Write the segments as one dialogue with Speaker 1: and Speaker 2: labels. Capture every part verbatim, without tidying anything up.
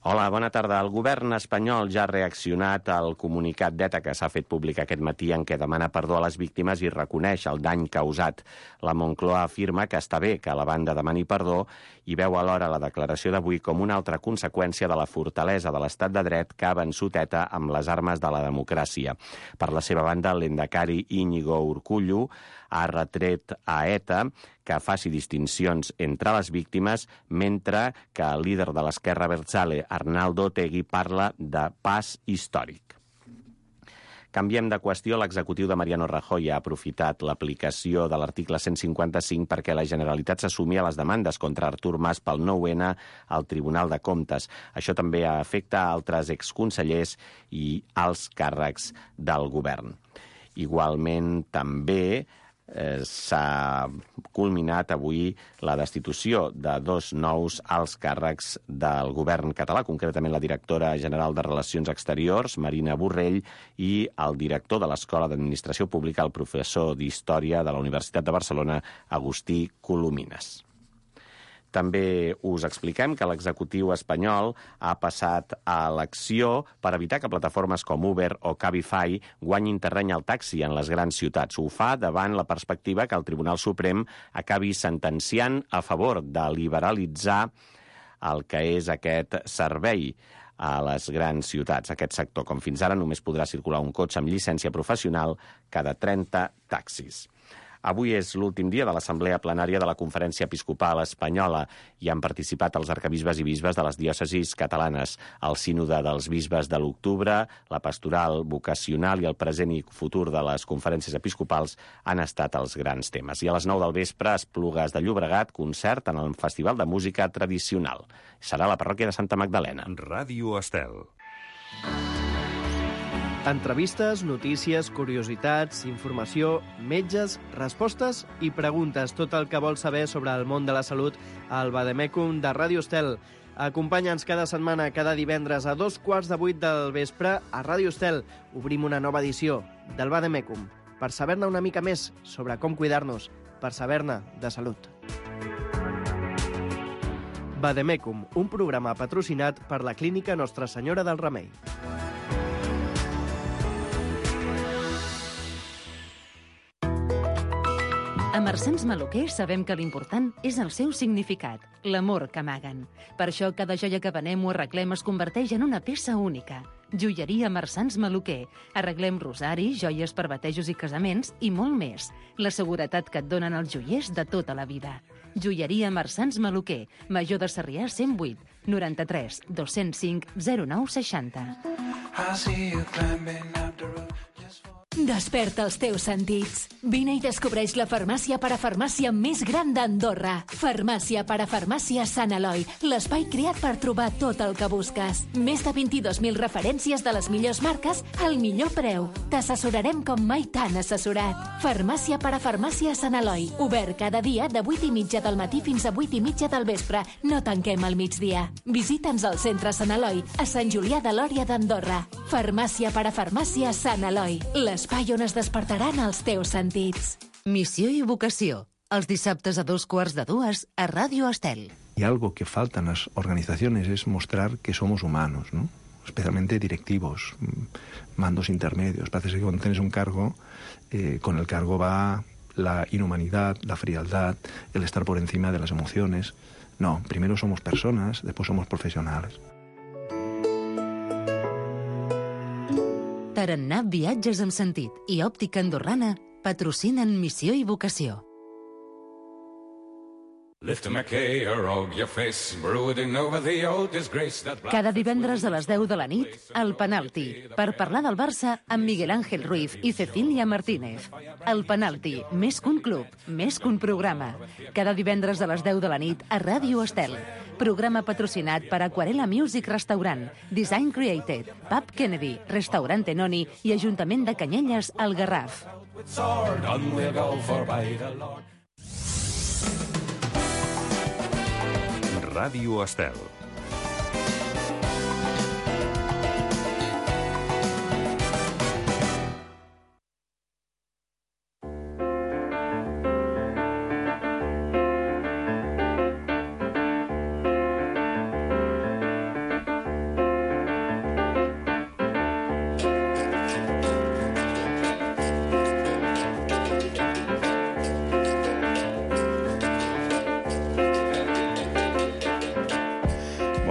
Speaker 1: Hola, bona tarda. El govern espanyol ja ha reaccionat al comunicat d'ETA que s'ha fet públic aquest matí en què demana perdó a les víctimes i reconeix el dany causat. La Moncloa afirma que està bé que la banda demani perdó i veu alhora la declaració d'avui com una altra conseqüència de la fortalesa de l'estat de dret que ha vençut ETA amb les armes de la democràcia. Per la seva banda, l'endacari Íñigo Urkullu ha retret a ETA que faci distincions entre les víctimes, mentre que el líder de l'esquerra Abertzale, Arnaldo Otegi, parla de pas històric. Canviem de qüestió. L'executiu de Mariano Rajoy ha aprofitat l'aplicació de l'article cent cinquanta-cinc perquè la Generalitat s'assumi a les demandes contra Artur Mas pel nou ene al Tribunal de Comptes. Això també afecta a altres exconsellers i alts càrrecs del govern. Igualment, també Eh, s'ha culminat avui la destitució de dos nous alts càrrecs del govern català, concretament la directora general de Relacions Exteriors, Marina Borrell, i el director de l'Escola d'Administració Pública, el professor d'Història de la Universitat de Barcelona, Agustí Colomines. També us expliquem que l'executiu espanyol ha passat a l'acció per evitar que plataformes com Uber o Cabify guanyin terreny al taxi en les grans ciutats. Ho fa davant la perspectiva que el Tribunal Suprem acabi sentenciant a favor de liberalitzar el que és aquest servei a les grans ciutats. Aquest sector, com fins ara, només podrà circular un cotxe amb llicència professional cada trenta taxis. Avui és l'últim dia de l'Assemblea Plenària de la Conferència Episcopal Espanyola i han participat els arquebisbes i bisbes de les diòcesis catalanes. El sínode dels bisbes de l'octubre, la pastoral vocacional i el present i futur de les conferències episcopals han estat els grans temes. I a les nou del vespre, a Esplugues de Llobregat, concert en el Festival de Música Tradicional. Serà a la parròquia de Santa Magdalena.
Speaker 2: Ràdio Estel.
Speaker 3: Entrevistes, notícies, curiositats, informació, metges, respostes i preguntes. Tot el que vols saber sobre el món de la salut al Vademecum de Ràdio Estel. Acompanya'ns cada setmana, cada divendres a dos quarts de vuit del vespre a Ràdio Estel. Obrim una nova edició del Vademecum per saber-ne una mica més sobre com cuidar-nos, per saber-ne de salut. Vademecum, un programa patrocinat per la Clínica Nostra Senyora del Remei.
Speaker 4: A Marsans Maluquer sabem que l'important és el seu significat, l'amor que amaguen. Per això cada joia que venem o arreglem es converteix en una peça única. Joieria Marsans Maluquer. Arreglem rosaris, joies per batejos i casaments i molt més. La seguretat que et donen els joiers de tota la vida. Joieria Marsans Maluquer. Major de Sarrià cent vuit, noranta-tres, dos-cents cinc, zero nou seixanta.
Speaker 5: Desperta els teus sentits. Vine i descobreix la farmàcia parafarmàcia més gran d'Andorra. Farmàcia parafarmàcia Sant Eloi, l'espai creat per trobar tot el que busques. Més de vint-i-dos mil referències de les millors marques al millor preu. T'assessorarem com mai t'han assessorat. Farmàcia parafarmàcia Sant Eloi, obert cada dia de vuit i mitja del matí fins a vuit i mitja del vespre. No tanquem al migdia. Visita'ns al centre Sant Eloi, a Sant Julià de Lòria d'Andorra. Farmàcia parafarmàcia Sant Eloi, l'espai on es despertaran els teus sentits.
Speaker 4: Missió i vocació. Els dissabtes a dos quarts de dues a Ràdio Estel.
Speaker 6: Y algo que falta en las organizaciones es mostrar que somos humanos, ¿no? Especialmente directivos, mandos intermedios. Parece que cuando tienes un cargo, eh, con el cargo va la inhumanidad, la frialdad, el estar por encima de las emociones. No, primero somos personas, después somos profesionales.
Speaker 4: Tarannà Viatges amb Sentit i Òptica Andorrana patrocinen Missió i Vocació. Cada divendres a les deu de la nit, El Penalti, per parlar del Barça amb Miguel Ángel Ruiz i Cecília Martínez. El Penalti, més que un club, més que un programa. Cada divendres a les deu de la nit a Ràdio Estel. Programa patrocinat per Aquarela Music Restaurant, Design Created, Pub Kennedy, Restaurant Tenoni i Ajuntament de Canyelles, al Garraf.
Speaker 2: Ràdio Estel.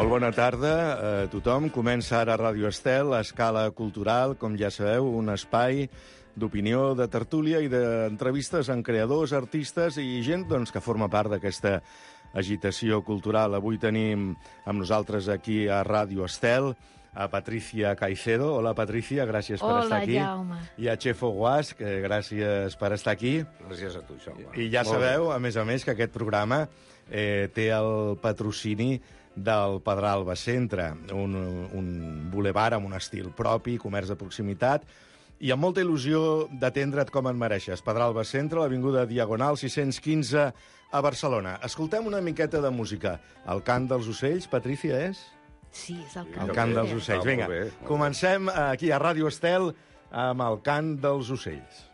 Speaker 7: Molt bona tarda a tothom. Comença ara Ràdio Estel, a Escala Cultural, com ja sabeu, un espai d'opinió, de tertúlia i d'entrevistes amb creadors, artistes i gent doncs, que forma part d'aquesta agitació cultural. Avui tenim amb nosaltres aquí a Ràdio Estel a Patricia Caicedo. Hola, Patricia, gràcies per
Speaker 5: Hola,
Speaker 7: estar aquí.
Speaker 5: Hola, Jaume.
Speaker 7: I a Chefo Guas, que gràcies per estar aquí.
Speaker 8: Gràcies a tu, Jaume.
Speaker 7: I ja
Speaker 8: Molt
Speaker 7: sabeu,
Speaker 8: bé.
Speaker 7: a més a més, que aquest programa eh, té el patrocini del Pedralba Centre, un, un bulevard amb un estil propi, comerç de proximitat, i amb molta il·lusió d'atendre't com et mereixes. Pedralba Centre, l'avinguda Diagonal sis-cents quinze a Barcelona. Escoltem una miqueta de música. El cant dels ocells, Patricia, és?
Speaker 5: Sí, és el
Speaker 7: El
Speaker 5: cant.
Speaker 7: cant dels ocells.
Speaker 8: Ah,
Speaker 7: Vinga,
Speaker 8: molt bé, molt bé.
Speaker 7: comencem aquí a Ràdio Estel amb el cant dels ocells.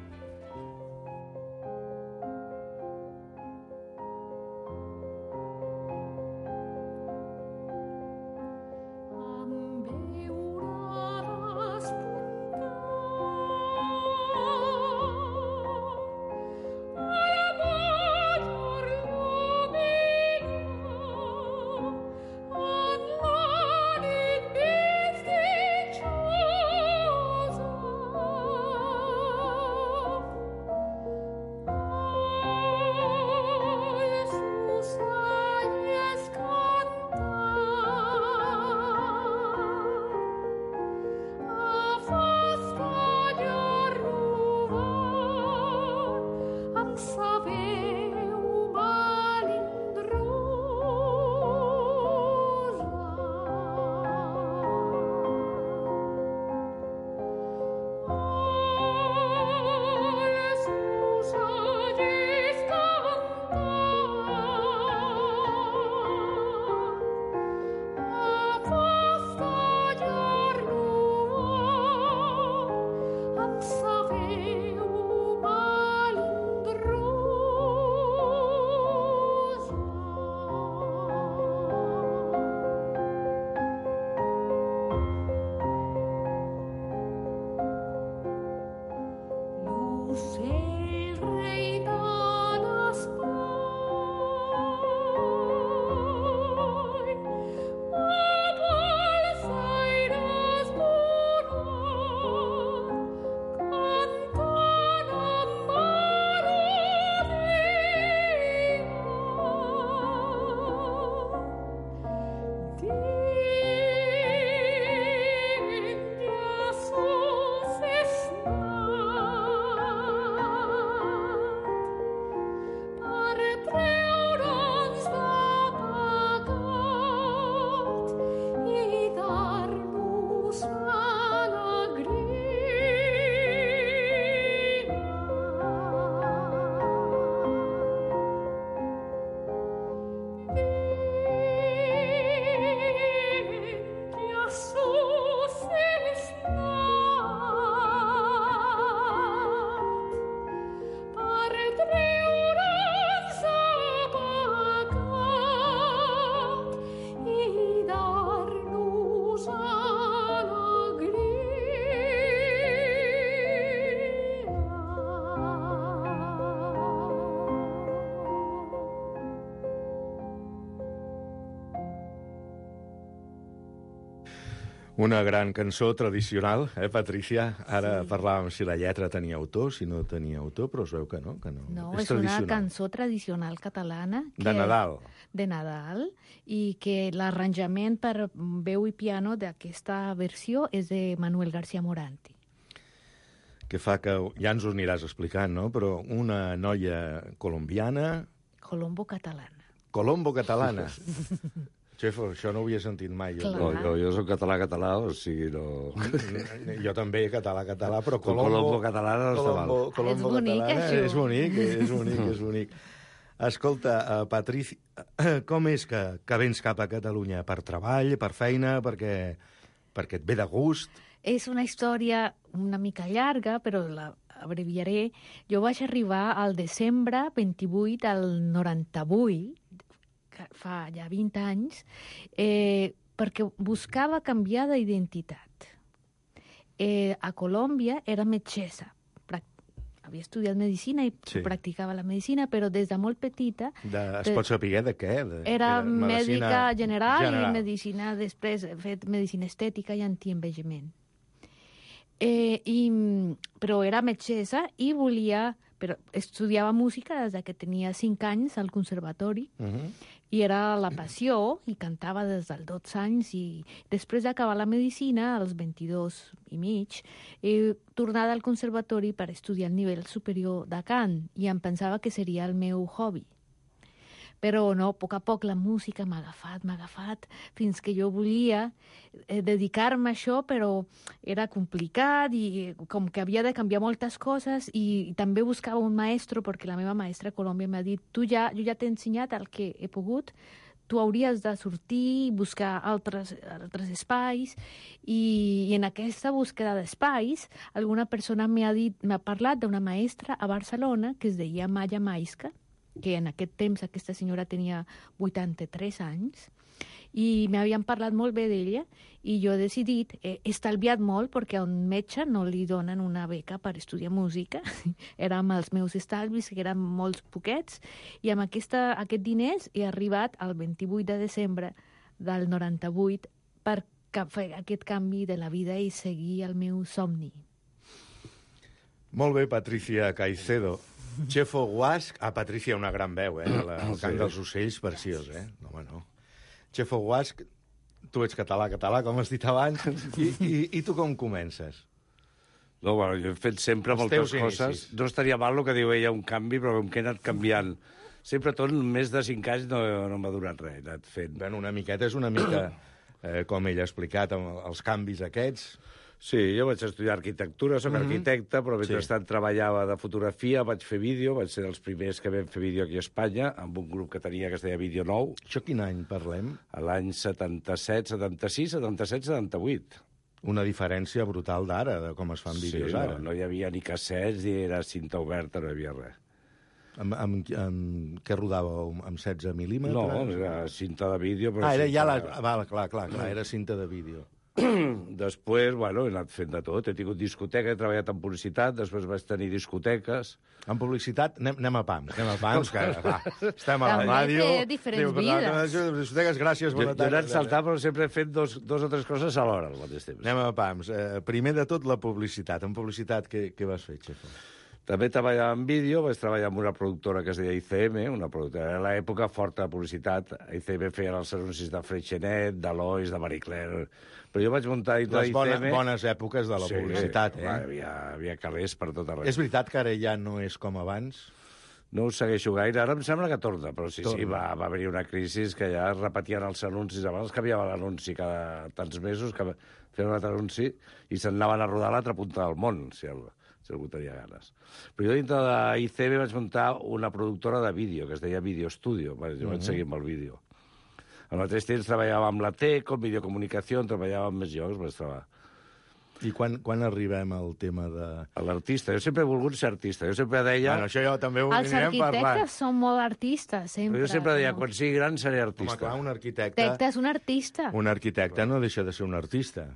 Speaker 7: Una gran cançó tradicional, eh, Patricia? Ara sí. Parlàvem si la lletra tenia autor, si no tenia autor, però es veu que no, que no.
Speaker 9: No,
Speaker 7: és,
Speaker 9: és una cançó tradicional catalana. Que,
Speaker 7: de Nadal.
Speaker 9: De Nadal, i que l'arranjament per veu i piano d'aquesta versió és de Manuel García Moranti.
Speaker 7: Que fa que, ja ens ho aniràs explicant, no? Però una noia colombiana...
Speaker 9: Colombo catalana.
Speaker 7: Colombo catalana. Xefo, això no ho havia sentit mai. Jo,
Speaker 8: no, jo, jo soc català-català, o sigui, no...
Speaker 7: Jo també, català-català, però Colombo...
Speaker 8: Colombo catalana no està mal.
Speaker 7: Colombo, Colombo
Speaker 9: és bonic,
Speaker 7: catalana,
Speaker 9: això.
Speaker 7: És bonic, és bonic, és bonic. Escolta, uh, Patricia, com és que, que vens cap a Catalunya? Per treball, per feina, perquè, perquè et ve de gust?
Speaker 9: És una història una mica llarga, però la abreviaré. Jo vaig arribar al desembre vint-i-vuit del noranta-vuit, fa ja vint anys, eh, perquè buscava canviar d'identitat. Eh, a Colòmbia era metgessa, havia estudiat medicina i
Speaker 7: Sí.
Speaker 9: practicava la medicina, però des de molt petita...
Speaker 7: De, es
Speaker 9: de-
Speaker 7: pot saber de què? De,
Speaker 9: Era
Speaker 7: medicina
Speaker 9: mèdica general,
Speaker 7: general.
Speaker 9: i medicina, després he fet medicina estètica i antienvejament. Eh, i, però era metgessa i volia... Però estudiava música des que tenia cinc anys al conservatori,
Speaker 7: Uh -huh.
Speaker 9: i era la passió, i cantava des dels dotze anys, i després d'acabar la medicina, als vint-i-dos i mig, he tornat al conservatori per estudiar el nivell superior de cant, i em pensava que seria el meu hobby. Però no, a poc a poc la música m'ha agafat, m'ha agafat, fins que jo volia eh, dedicar-me a això, però era complicat i com que havia de canviar moltes coses, i, i també buscava un maestro, perquè la meva maestra a Colòmbia m'ha dit, tu ja, jo ja t'he ensenyat el que he pogut, tu hauries de sortir i buscar altres, altres espais, i, i en aquesta búsqueda d'espais alguna persona m'ha dit, m'ha parlat d'una maestra a Barcelona que es deia Maya Maisca, que en aquest temps aquesta senyora tenia vuitanta-tres anys, i m'havien parlat molt bé d'ella, i jo he decidit, he estalviat molt, perquè a un metge no li donen una beca per estudiar música, eren els meus estalvis, que eren molts poquets, i amb aquesta, aquest diners he arribat al vint-i-vuit de desembre del noranta-vuit per fer aquest canvi de la vida i seguir el meu somni.
Speaker 7: Molt bé, Patricia Caicedo. Chefo Guasc, a Patricia una gran veu, eh? La, el cant
Speaker 8: Sí.
Speaker 7: dels ocells, preciós, eh? No, home, no. Chefo Guasc, tu ets català, català, com has dit abans, i, i, i tu com comences?
Speaker 8: No, bueno, jo he fet sempre
Speaker 7: Els
Speaker 8: moltes
Speaker 7: teus
Speaker 8: coses.
Speaker 7: inicis.
Speaker 8: No estaria mal el que diu ella, un canvi, però com que he anat canviant. Sempre tot, en més de cinc anys no, no m'ha durat res, he anat fent.
Speaker 7: Bueno, una miqueta és una mica, eh, com ella ha explicat, amb els canvis aquests.
Speaker 8: Sí, jo vaig estudiar arquitectura, soc
Speaker 7: Mhm.
Speaker 8: arquitecte, però mentrestant
Speaker 7: Sí.
Speaker 8: treballava de fotografia, vaig fer vídeo, vaig ser dels primers que vam fer vídeo aquí a Espanya, amb un grup que tenia que es deia Vídeo Nou,
Speaker 7: Això quin any parlem?
Speaker 8: a l'any setanta-set, setanta-sis, setanta-set, setanta-vuit.
Speaker 7: Una diferència brutal d'ara, de com es fan vídeos
Speaker 8: sí,
Speaker 7: ara.
Speaker 8: no, no hi havia ni cassets, ni era cinta oberta, no hi havia res.
Speaker 7: Amb, amb, amb què rodàveu? Amb setze mil·límetres?
Speaker 8: No, era cinta de vídeo, però...
Speaker 7: Ah, era ja la...
Speaker 8: cinta-
Speaker 7: Val, clar, clar, clar, era cinta de vídeo.
Speaker 8: Després, bueno, he anat fent de tot. He tingut discoteca, he treballat en publicitat, després vaig tenir discoteques.
Speaker 7: En publicitat, anem, anem a pams, anem a pams, que va, estem a la
Speaker 9: També
Speaker 7: ràdio.
Speaker 9: té diferents
Speaker 7: Diu,
Speaker 9: vides.
Speaker 7: Discoteques, gràcies,
Speaker 8: Jo,
Speaker 7: bona
Speaker 8: jo he
Speaker 7: tarda.
Speaker 8: anat saltant, però sempre he fet dos, dos o tres coses alhora al mateix temps.
Speaker 7: Anem a pams. Eh, primer de tot, la publicitat. En publicitat, què, què vas fer, Xefo?
Speaker 8: També treballava en vídeo, vaig treballar amb una productora que es deia I C M, una productora de l'època forta de publicitat. I C M feia els anuncis de Freixenet, de Lois, de Marie Claire... Però jo vaig muntar dintre
Speaker 7: Les
Speaker 8: d'I C
Speaker 7: bones,
Speaker 8: M...
Speaker 7: bones èpoques de la publicitat,
Speaker 8: sí,
Speaker 7: eh?
Speaker 8: va, Hi havia, hi havia carrers per tot arreu.
Speaker 7: És veritat que ara ja no és com abans?
Speaker 8: No ho segueixo gaire, ara em sembla que torna, però sí,
Speaker 7: Torna.
Speaker 8: sí, va, va haver-hi una crisi que ja es repetien els anuncis. Abans canviava l'anunci cada tants mesos, que feien un altre anunci i se'n anaven a rodar a l'altra punta del món, si algú, si algú tenia ganes. Però jo dintre d'I C M vaig muntar una productora de vídeo, que es deia Video Studio. Jo vaig
Speaker 7: Mhm.
Speaker 8: seguir amb el vídeo. Al mateix temps treballava amb la Teco, amb videocomunicació, treballava amb més jocs, vaig treballar.
Speaker 7: I quan, quan arribem al tema de...
Speaker 8: A l'artista. Jo sempre he volgut ser artista. Jo sempre deia...
Speaker 7: Bueno, això jo també ho
Speaker 9: Els
Speaker 7: anirem parlant.
Speaker 9: arquitectes són molt artistes, sempre.
Speaker 8: Però jo sempre deia,
Speaker 9: no?
Speaker 8: quan sigui gran seré
Speaker 7: Home,
Speaker 8: artista.
Speaker 7: clar, un arquitecte...
Speaker 9: Arquitecte és un artista.
Speaker 7: Un arquitecte no deixa de ser un artista.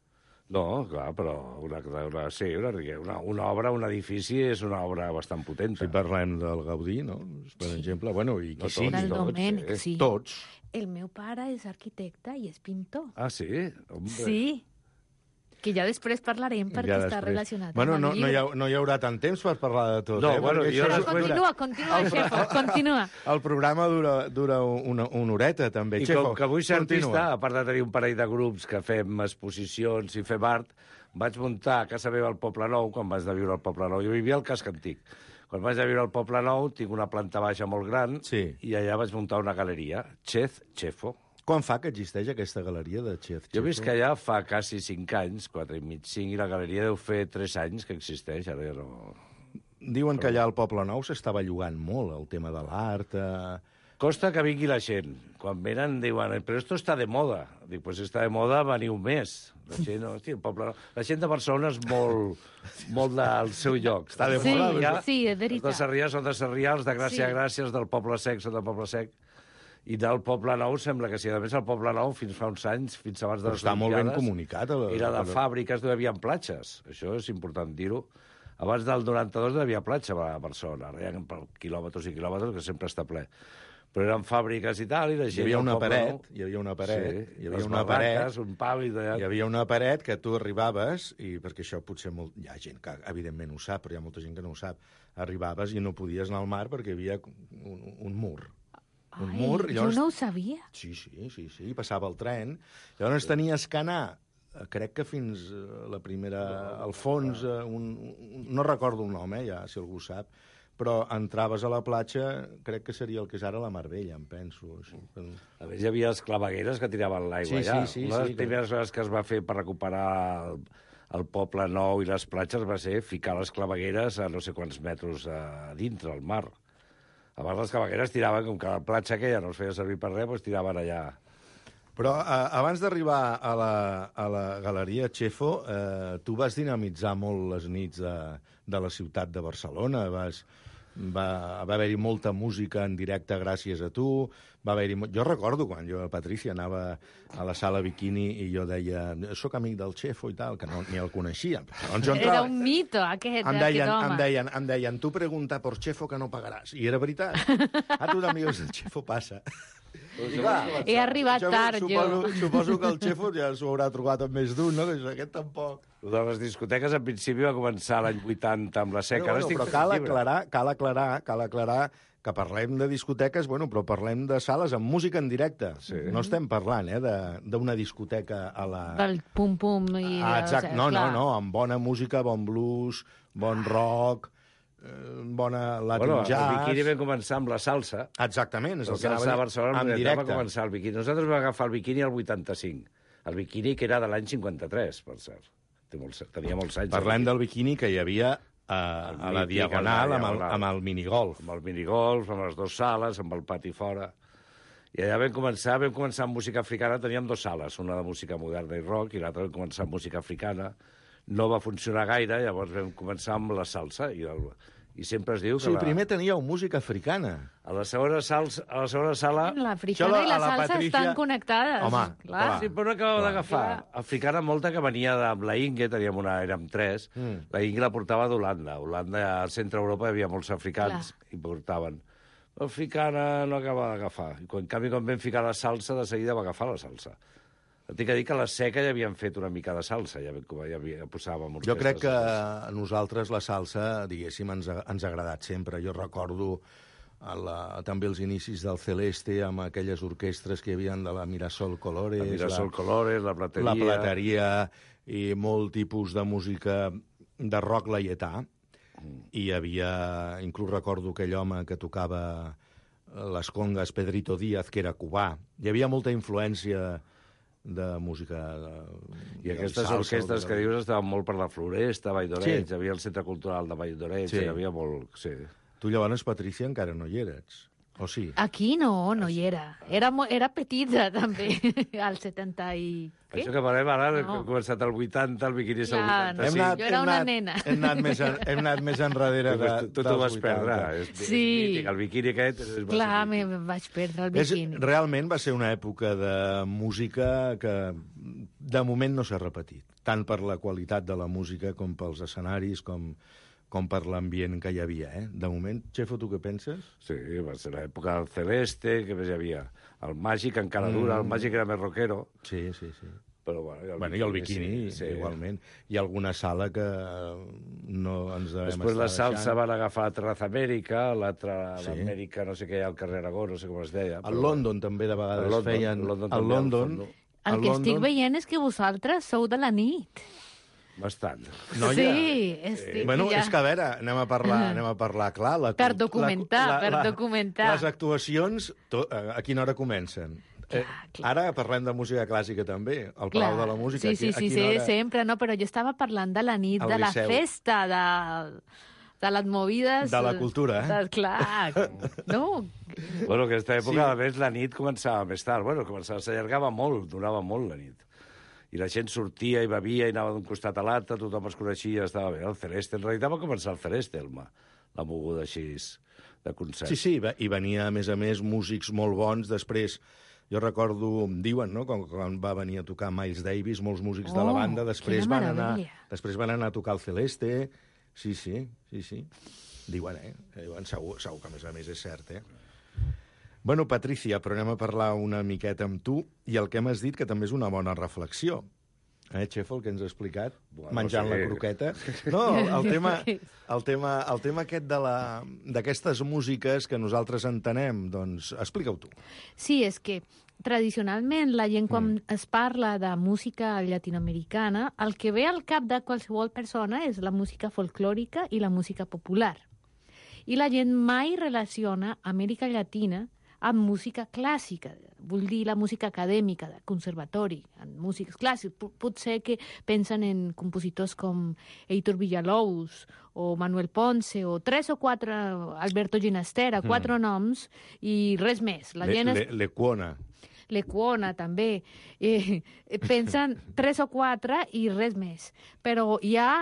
Speaker 8: No, clar, però una, una, sí, una, una, una obra, un edifici és una obra bastant potent.
Speaker 7: Si parlem del Gaudí, no? Per exemple, bueno, i qui
Speaker 8: No tots,
Speaker 7: sigui.
Speaker 9: Del
Speaker 8: tots,
Speaker 9: Domènec,
Speaker 8: eh?
Speaker 9: sí.
Speaker 7: Tots.
Speaker 9: El meu pare és arquitecte i és pintor.
Speaker 8: Ah, sí? Hombre.
Speaker 9: Sí. Que ja després parlarem perquè
Speaker 7: Ja
Speaker 9: està
Speaker 7: després.
Speaker 9: relacionat
Speaker 7: Bueno,
Speaker 9: amb
Speaker 7: no,
Speaker 9: el
Speaker 7: no, hi
Speaker 9: llibre.
Speaker 7: ha, no hi haurà tant temps per parlar de tot,
Speaker 8: No,
Speaker 7: eh?
Speaker 8: bueno,
Speaker 7: Perquè
Speaker 8: jo-
Speaker 7: això
Speaker 9: Però
Speaker 7: és-
Speaker 9: continua, continua, Xefo, continua.
Speaker 7: El programa dura, dura una, una horeta, també.
Speaker 8: I
Speaker 7: Xefo,
Speaker 8: com que vull ser
Speaker 7: continua.
Speaker 8: artista, a part de tenir un parell de grups que fem exposicions i fem art, vaig muntar a casa meva al Poble Nou, quan vaig de viure al Poble Nou. Jo vivia al casc antic. Quan vaig de viure al Poble Nou, tinc una planta baixa molt gran,
Speaker 7: Sí.
Speaker 8: i allà vaig muntar una galeria, Chef Chefo.
Speaker 7: Quan fa que existeix aquesta galeria de Chef
Speaker 8: Jo he vist
Speaker 7: Chefo?
Speaker 8: que allà fa quasi cinc anys, quatre i mig, cinc, i la galeria deu fer tres anys que existeix, ara ja no...
Speaker 7: Diuen que allà al Poble Nou s'estava llogant molt el tema de l'art. Eh...
Speaker 8: Costa que vingui la gent. Quan venen diuen, però esto està de moda. Dic, pues està de moda, veniu més. La gent, no, hosti, el poble... La gent de Barcelona és molt, molt del seu lloc.
Speaker 7: Està de
Speaker 9: Sí,
Speaker 7: moda.
Speaker 9: sí, és
Speaker 8: Els de
Speaker 9: veritat.
Speaker 8: Sarrià són de Sarrià, els de Gràcia a
Speaker 9: Sí.
Speaker 8: Gràcia, els del Poble Sec són del Poble Sec. I del Poble Nou sembla que sí. A més, el Poble Nou, fins fa uns anys, fins abans de
Speaker 7: Però
Speaker 8: les
Speaker 7: està molt ben
Speaker 8: Olimpiades,
Speaker 7: comunicat. A la,
Speaker 8: era
Speaker 7: a
Speaker 8: de
Speaker 7: la-
Speaker 8: fàbriques, no hi havia platges. Això és important dir-ho. Abans del noranta-dos no hi havia platja a Barcelona, ara hi ha quilòmetres i quilòmetres que sempre està ple. Però eren fàbriques i tal, i la gent...
Speaker 7: Hi havia una paret,
Speaker 8: nou...
Speaker 7: hi havia una paret,
Speaker 8: sí,
Speaker 7: hi havia
Speaker 8: les
Speaker 7: una
Speaker 8: barraques,
Speaker 7: paret,
Speaker 8: un pal i de...
Speaker 7: hi havia una paret que tu arribaves, i perquè això potser molt, hi ha gent que evidentment ho sap, però hi ha molta gent que no ho sap, arribaves i no podies anar al mar perquè hi havia un, un mur. Un
Speaker 9: Ai,
Speaker 7: mur, llavors...
Speaker 9: jo no ho sabia.
Speaker 7: Sí, sí, sí, sí, passava el tren. Llavors tenies que anar, crec que fins la primera, al fons, un, un, no recordo el nom, eh, ja, si algú sap, però entraves a la platja, crec que seria el que és ara la Mar Bella, em penso. Així.
Speaker 8: A més, hi havia les clavegueres que tiraven l'aigua
Speaker 7: Sí,
Speaker 8: allà.
Speaker 7: sí, sí,
Speaker 8: Una de les
Speaker 7: sí,
Speaker 8: primeres coses que es va fer per recuperar el, el poble nou i les platges va ser ficar les clavegueres a no sé quants metres a dintre, al mar. Abans les clavegueres tiraven, com que la platja aquella no es feia servir per res, doncs tiraven allà.
Speaker 7: Però eh, abans d'arribar a, la, a la Galeria Chefo, eh, tu vas dinamitzar molt les nits de, de la ciutat de Barcelona, vas... Va, va haver-hi molta música en directe gràcies a tu. Va haver-hi... Jo recordo quan jo, Patricia, anava a la sala Bikini i jo deia, soc amic del Chefo i tal, que no, ni el coneixia. Doncs jo entrava...
Speaker 9: Era un mito, aquest,
Speaker 7: em deien,
Speaker 9: aquest home.
Speaker 7: em deien, em deien, tu pregunta por Chefo que no pagaràs. I era veritat. A tus amigos del Chefo passa. I clar,
Speaker 9: He arribat
Speaker 7: jo
Speaker 9: tard,
Speaker 7: suposo,
Speaker 9: jo.
Speaker 7: Suposo que el Chefo ja s'ho haurà trobat amb més d'un, no? Que aquest tampoc.
Speaker 8: De les discoteques, en principi, va començar l'any vuitanta amb la seca.
Speaker 7: Però,
Speaker 8: Ara
Speaker 7: bueno,
Speaker 8: estic
Speaker 7: però
Speaker 8: fent
Speaker 7: cal
Speaker 8: llibre.
Speaker 7: aclarar, cal aclarar, cal aclarar que parlem de discoteques, bueno, però parlem de sales amb música en directe.
Speaker 8: Sí.
Speaker 7: No estem parlant, eh, de- d'una discoteca a la...
Speaker 9: Del pum-pum i...
Speaker 7: Ah,
Speaker 9: del-
Speaker 7: exacte. No, no,
Speaker 9: clar.
Speaker 7: no, amb bona música, bon blues, bon rock, eh, bona latin
Speaker 8: Bueno,
Speaker 7: jazz...
Speaker 8: el Bikini vam començar amb la salsa.
Speaker 7: Exactament, és
Speaker 8: La
Speaker 7: el que
Speaker 8: salsa de
Speaker 7: anava a dir.
Speaker 8: Barcelona
Speaker 7: En
Speaker 8: va
Speaker 7: directe.
Speaker 8: començar el Bikini. Nosaltres vam agafar el Bikini el vuitanta-cinc. El Bikini, que era de l'any cinquanta-tres, per cert. Té molts, tenia molts anys.
Speaker 7: Parlem
Speaker 8: el
Speaker 7: del bikini que hi havia a,
Speaker 8: El
Speaker 7: a la
Speaker 8: mític,
Speaker 7: Diagonal,
Speaker 8: el
Speaker 7: amb el,
Speaker 8: Diagonal.
Speaker 7: amb el minigolf.
Speaker 8: amb el minigolf, amb les dues sales, amb el pati fora. I allà vam començar, vam començar amb música africana, teníem dues sales, una de música moderna i rock, i l'altra vam començar amb música africana. No va funcionar gaire, llavors vam començar amb la salsa, i, el, i sempre es diu
Speaker 7: O
Speaker 8: que
Speaker 7: sigui,
Speaker 8: la,
Speaker 7: primer teníeu música africana.
Speaker 8: a, la segona salsa, a la segona sala...
Speaker 7: Això
Speaker 9: L'africana
Speaker 7: la-
Speaker 9: i la
Speaker 7: a la
Speaker 9: salsa
Speaker 7: Patricia-
Speaker 9: estan connectades.
Speaker 7: Home,
Speaker 9: clar.
Speaker 7: clar.
Speaker 8: Sí, però no acabava
Speaker 7: Clar.
Speaker 8: d'agafar.
Speaker 9: Clar.
Speaker 8: Africana molta que venia de, amb la Inge, teníem una, érem tres,
Speaker 7: Mm.
Speaker 8: la Inge la portava d'Holanda. Holanda, al centre d'Europa, hi havia molts africans i portaven. Africana no acaba d'agafar. I quan, en canvi, quan vam ficar la salsa, de seguida va agafar la salsa. Tinc que dir que a la seca ja havien fet una mica de salsa, ja, ja, havia, ja posàvem
Speaker 7: Jo crec que
Speaker 8: orquestres.
Speaker 7: a nosaltres la salsa, diguéssim, ens ha, ens ha agradat sempre. Jo recordo a la, també els inicis del Celeste, amb aquelles orquestres que hi havia de la Mirasol Colores,
Speaker 8: La Mirasol Colores, la Plateria...
Speaker 7: la Plateria i molt tipus de música de rock laietà. I hi havia, inclús recordo aquell home que tocava les congues, Pedrito Díaz, que era cubà. Hi havia molta influència de música... De,
Speaker 8: I aquestes
Speaker 7: salsa,
Speaker 8: orquestres
Speaker 7: de-
Speaker 8: que dius estaven molt per la Floresta, Valldoreig,
Speaker 7: Sí.
Speaker 8: hi havia el Centre Cultural de Valldoreig,
Speaker 7: Sí.
Speaker 8: hi havia molt... Sí.
Speaker 7: Tu llavors, Patricia, encara no hi eres. O sí?
Speaker 9: Aquí no, no hi era. Era, mo- era petita, també, al setanta i... Què?
Speaker 8: Això que parlem ara,
Speaker 9: No.
Speaker 8: no. hem començat el vuitanta, el biquini és el
Speaker 9: Ja, no.
Speaker 8: vuitanta-cinc.
Speaker 9: Jo era
Speaker 7: hem
Speaker 9: una
Speaker 7: anat,
Speaker 9: nena.
Speaker 7: Hem anat més, en, hem anat més enrere de,
Speaker 8: tu tu t'ho
Speaker 7: dels
Speaker 8: vas perdre.
Speaker 7: vuitanta.
Speaker 8: És, és
Speaker 9: Sí.
Speaker 8: mític, el biquini aquest... És, va
Speaker 9: Clar,
Speaker 8: ser
Speaker 9: me
Speaker 8: mític.
Speaker 9: vaig perdre el
Speaker 7: És,
Speaker 9: biquini.
Speaker 7: realment va ser una època de música que de moment no s'ha repetit, tant per la qualitat de la música com pels escenaris, com, com per l'ambient que hi havia. Eh? De moment, Xefo, tu què penses?
Speaker 8: Sí, va ser l'època del Celeste, que més hi havia? El Màgic encara dura, el Màgic era més rockero,
Speaker 7: Sí, sí, sí.
Speaker 8: però bueno... I el
Speaker 7: Bueno, i el biquini,
Speaker 8: sí, sí.
Speaker 7: igualment. Hi ha alguna sala que no ens devem
Speaker 8: Després la
Speaker 7: estar
Speaker 8: salsa
Speaker 7: deixant.
Speaker 8: van agafar la Terraza Amèrica, l'altra,
Speaker 7: Sí.
Speaker 8: l'Amèrica, no sé què hi ha al carrer Aragó, no sé com es deia.
Speaker 7: Al London també de vegades
Speaker 8: Al London,
Speaker 7: feien...
Speaker 8: al London
Speaker 7: al
Speaker 8: també, al
Speaker 7: London,
Speaker 8: fondo.
Speaker 9: El
Speaker 7: al
Speaker 9: que estic
Speaker 7: London-
Speaker 9: veient és que vosaltres sou de la nit.
Speaker 8: Bastant.
Speaker 7: Noia,
Speaker 9: sí, estic
Speaker 7: Bueno,
Speaker 9: ja...
Speaker 7: és que a veure, anem a parlar, anem a parlar clar. La,
Speaker 9: Per documentar, per documentar.
Speaker 7: Les actuacions, to, a quina hora comencen?
Speaker 9: Clar,
Speaker 7: eh,
Speaker 9: clar.
Speaker 7: Ara parlem de música clàssica també, al
Speaker 9: Clar.
Speaker 7: Palau de la Música.
Speaker 9: Sí, sí,
Speaker 7: a
Speaker 9: sí,
Speaker 7: quina
Speaker 9: sí
Speaker 7: hora...
Speaker 9: sempre, no, però jo estava parlant de la nit,
Speaker 7: Al
Speaker 9: de la
Speaker 7: Liceu.
Speaker 9: festa, de, de les movides...
Speaker 7: De la cultura, eh?
Speaker 9: De, clar, no,
Speaker 8: Bueno, aquesta època,
Speaker 7: Sí.
Speaker 8: sí. a més, la nit començava més tard. Bueno, començava, s'allargava molt, durava molt la nit. I la gent sortia i bevia i anava d'un costat a l'altre, tothom es coneixia, estava bé. El Celeste, en realitat va començar el Celeste, el, la moguda així de concert.
Speaker 7: Sí, sí, va- i venia, a més a més, músics molt bons. Després, jo recordo, em diuen, no?, quan, quan va venir a tocar Miles Davis, molts músics de la
Speaker 9: Oh,
Speaker 7: banda, després
Speaker 9: quina
Speaker 7: van, anar,
Speaker 9: meravella.
Speaker 7: després van anar a tocar el Celeste, Sí, sí, sí, sí. Diuen, eh? Diuen, segur, segur que a més a més és cert, eh? Bueno, Patrícia, però anem a parlar una miqueta amb tu, i el que m'has dit que també és una bona reflexió. Eh, xef, el que ens ha explicat, bueno, menjant no sé. la croqueta. No, el tema, el tema, el tema aquest de la, d'aquestes músiques que nosaltres entenem, doncs explica-ho tu.
Speaker 9: Sí, és que tradicionalment la gent quan mm. es parla de música llatinoamericana, el que ve al cap de qualsevol persona és la música folclòrica i la música popular. I la gent mai relaciona Amèrica Llatina amb música clàssica, vull dir la música acadèmica, de conservatori, en músics clàssics. P potser que pensen en compositors com Heitor Villalobos o Manuel Ponce o tres o quatre, Alberto Ginastera, quatre mm. noms i res més. La
Speaker 7: le,
Speaker 9: gent
Speaker 7: le,
Speaker 9: es...
Speaker 7: Lecuona.
Speaker 9: Lecuona, també. Eh, pensen tres o quatre i res més. Però hi ha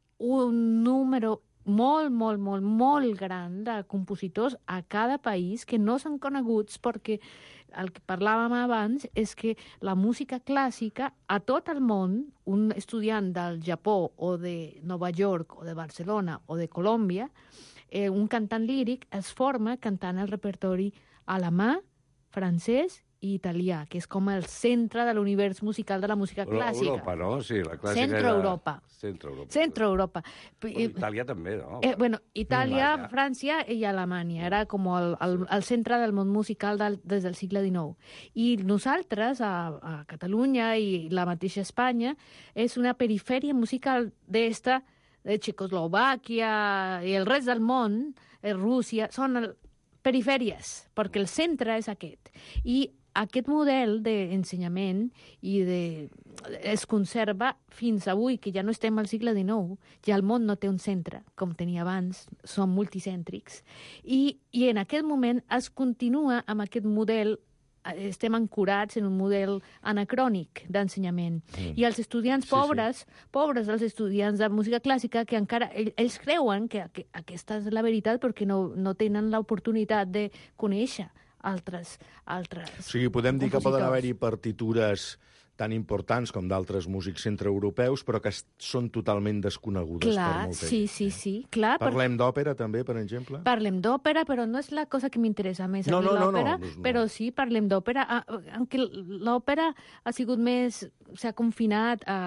Speaker 9: un número molt, molt, molt, molt gran de compositors a cada país que no són coneguts perquè el que parlàvem abans és que la música clàssica a tot el món, un estudiant del Japó o de Nova York o de Barcelona o de Colòmbia, eh, un cantant líric es forma cantant el repertori alemà, francès i italià, que és com el centre de l'univers musical de la música clàssica.
Speaker 8: Europa, no? Sí, la clàssica
Speaker 9: Centro-Europa.
Speaker 8: Era... Centro-Europa.
Speaker 9: Centro-Europa.
Speaker 8: Bueno, Itàlia també, no?
Speaker 9: Eh, bueno, Itàlia,
Speaker 8: Alemanya.
Speaker 9: Frància i Alemanya. Era com el, el, el centre del món musical del, des del segle dinou. I nosaltres, a, a Catalunya i la mateixa Espanya, és una perifèria musical d'esta, de Txecoslovàquia i el rest del món, eh, Rússia, són el, perifèries, perquè el centre és aquest. I aquest model d'ensenyament i de... es conserva fins avui, que ja no estem al segle dinou, ja el món no té un centre, com tenia abans, són multicèntrics, i, i en aquest moment es continua amb aquest model, estem ancorats en un model anacrònic d'ensenyament. Mm. I els estudiants sí, pobres, sí. pobres els estudiants de música clàssica, que encara ells creuen que, que aquesta és la veritat perquè no, no tenen l'oportunitat de conèixer altres, altres
Speaker 7: O sigui, podem dir que poden haver-hi partitures tan importants com d'altres músics centreeuropeus, però que són totalment desconegudes
Speaker 9: clar,
Speaker 7: per molta gent.
Speaker 9: Sí, sí, sí. Clar,
Speaker 7: Parlem per... d'òpera, també, per exemple?
Speaker 9: Parlem d'òpera, però no és la cosa que m'interessa més
Speaker 7: no,
Speaker 9: a mi,
Speaker 7: no,
Speaker 9: l'òpera,
Speaker 7: no, no, no.
Speaker 9: però sí, parlem d'òpera. Aunque l'òpera ha sigut més... s'ha confinat a...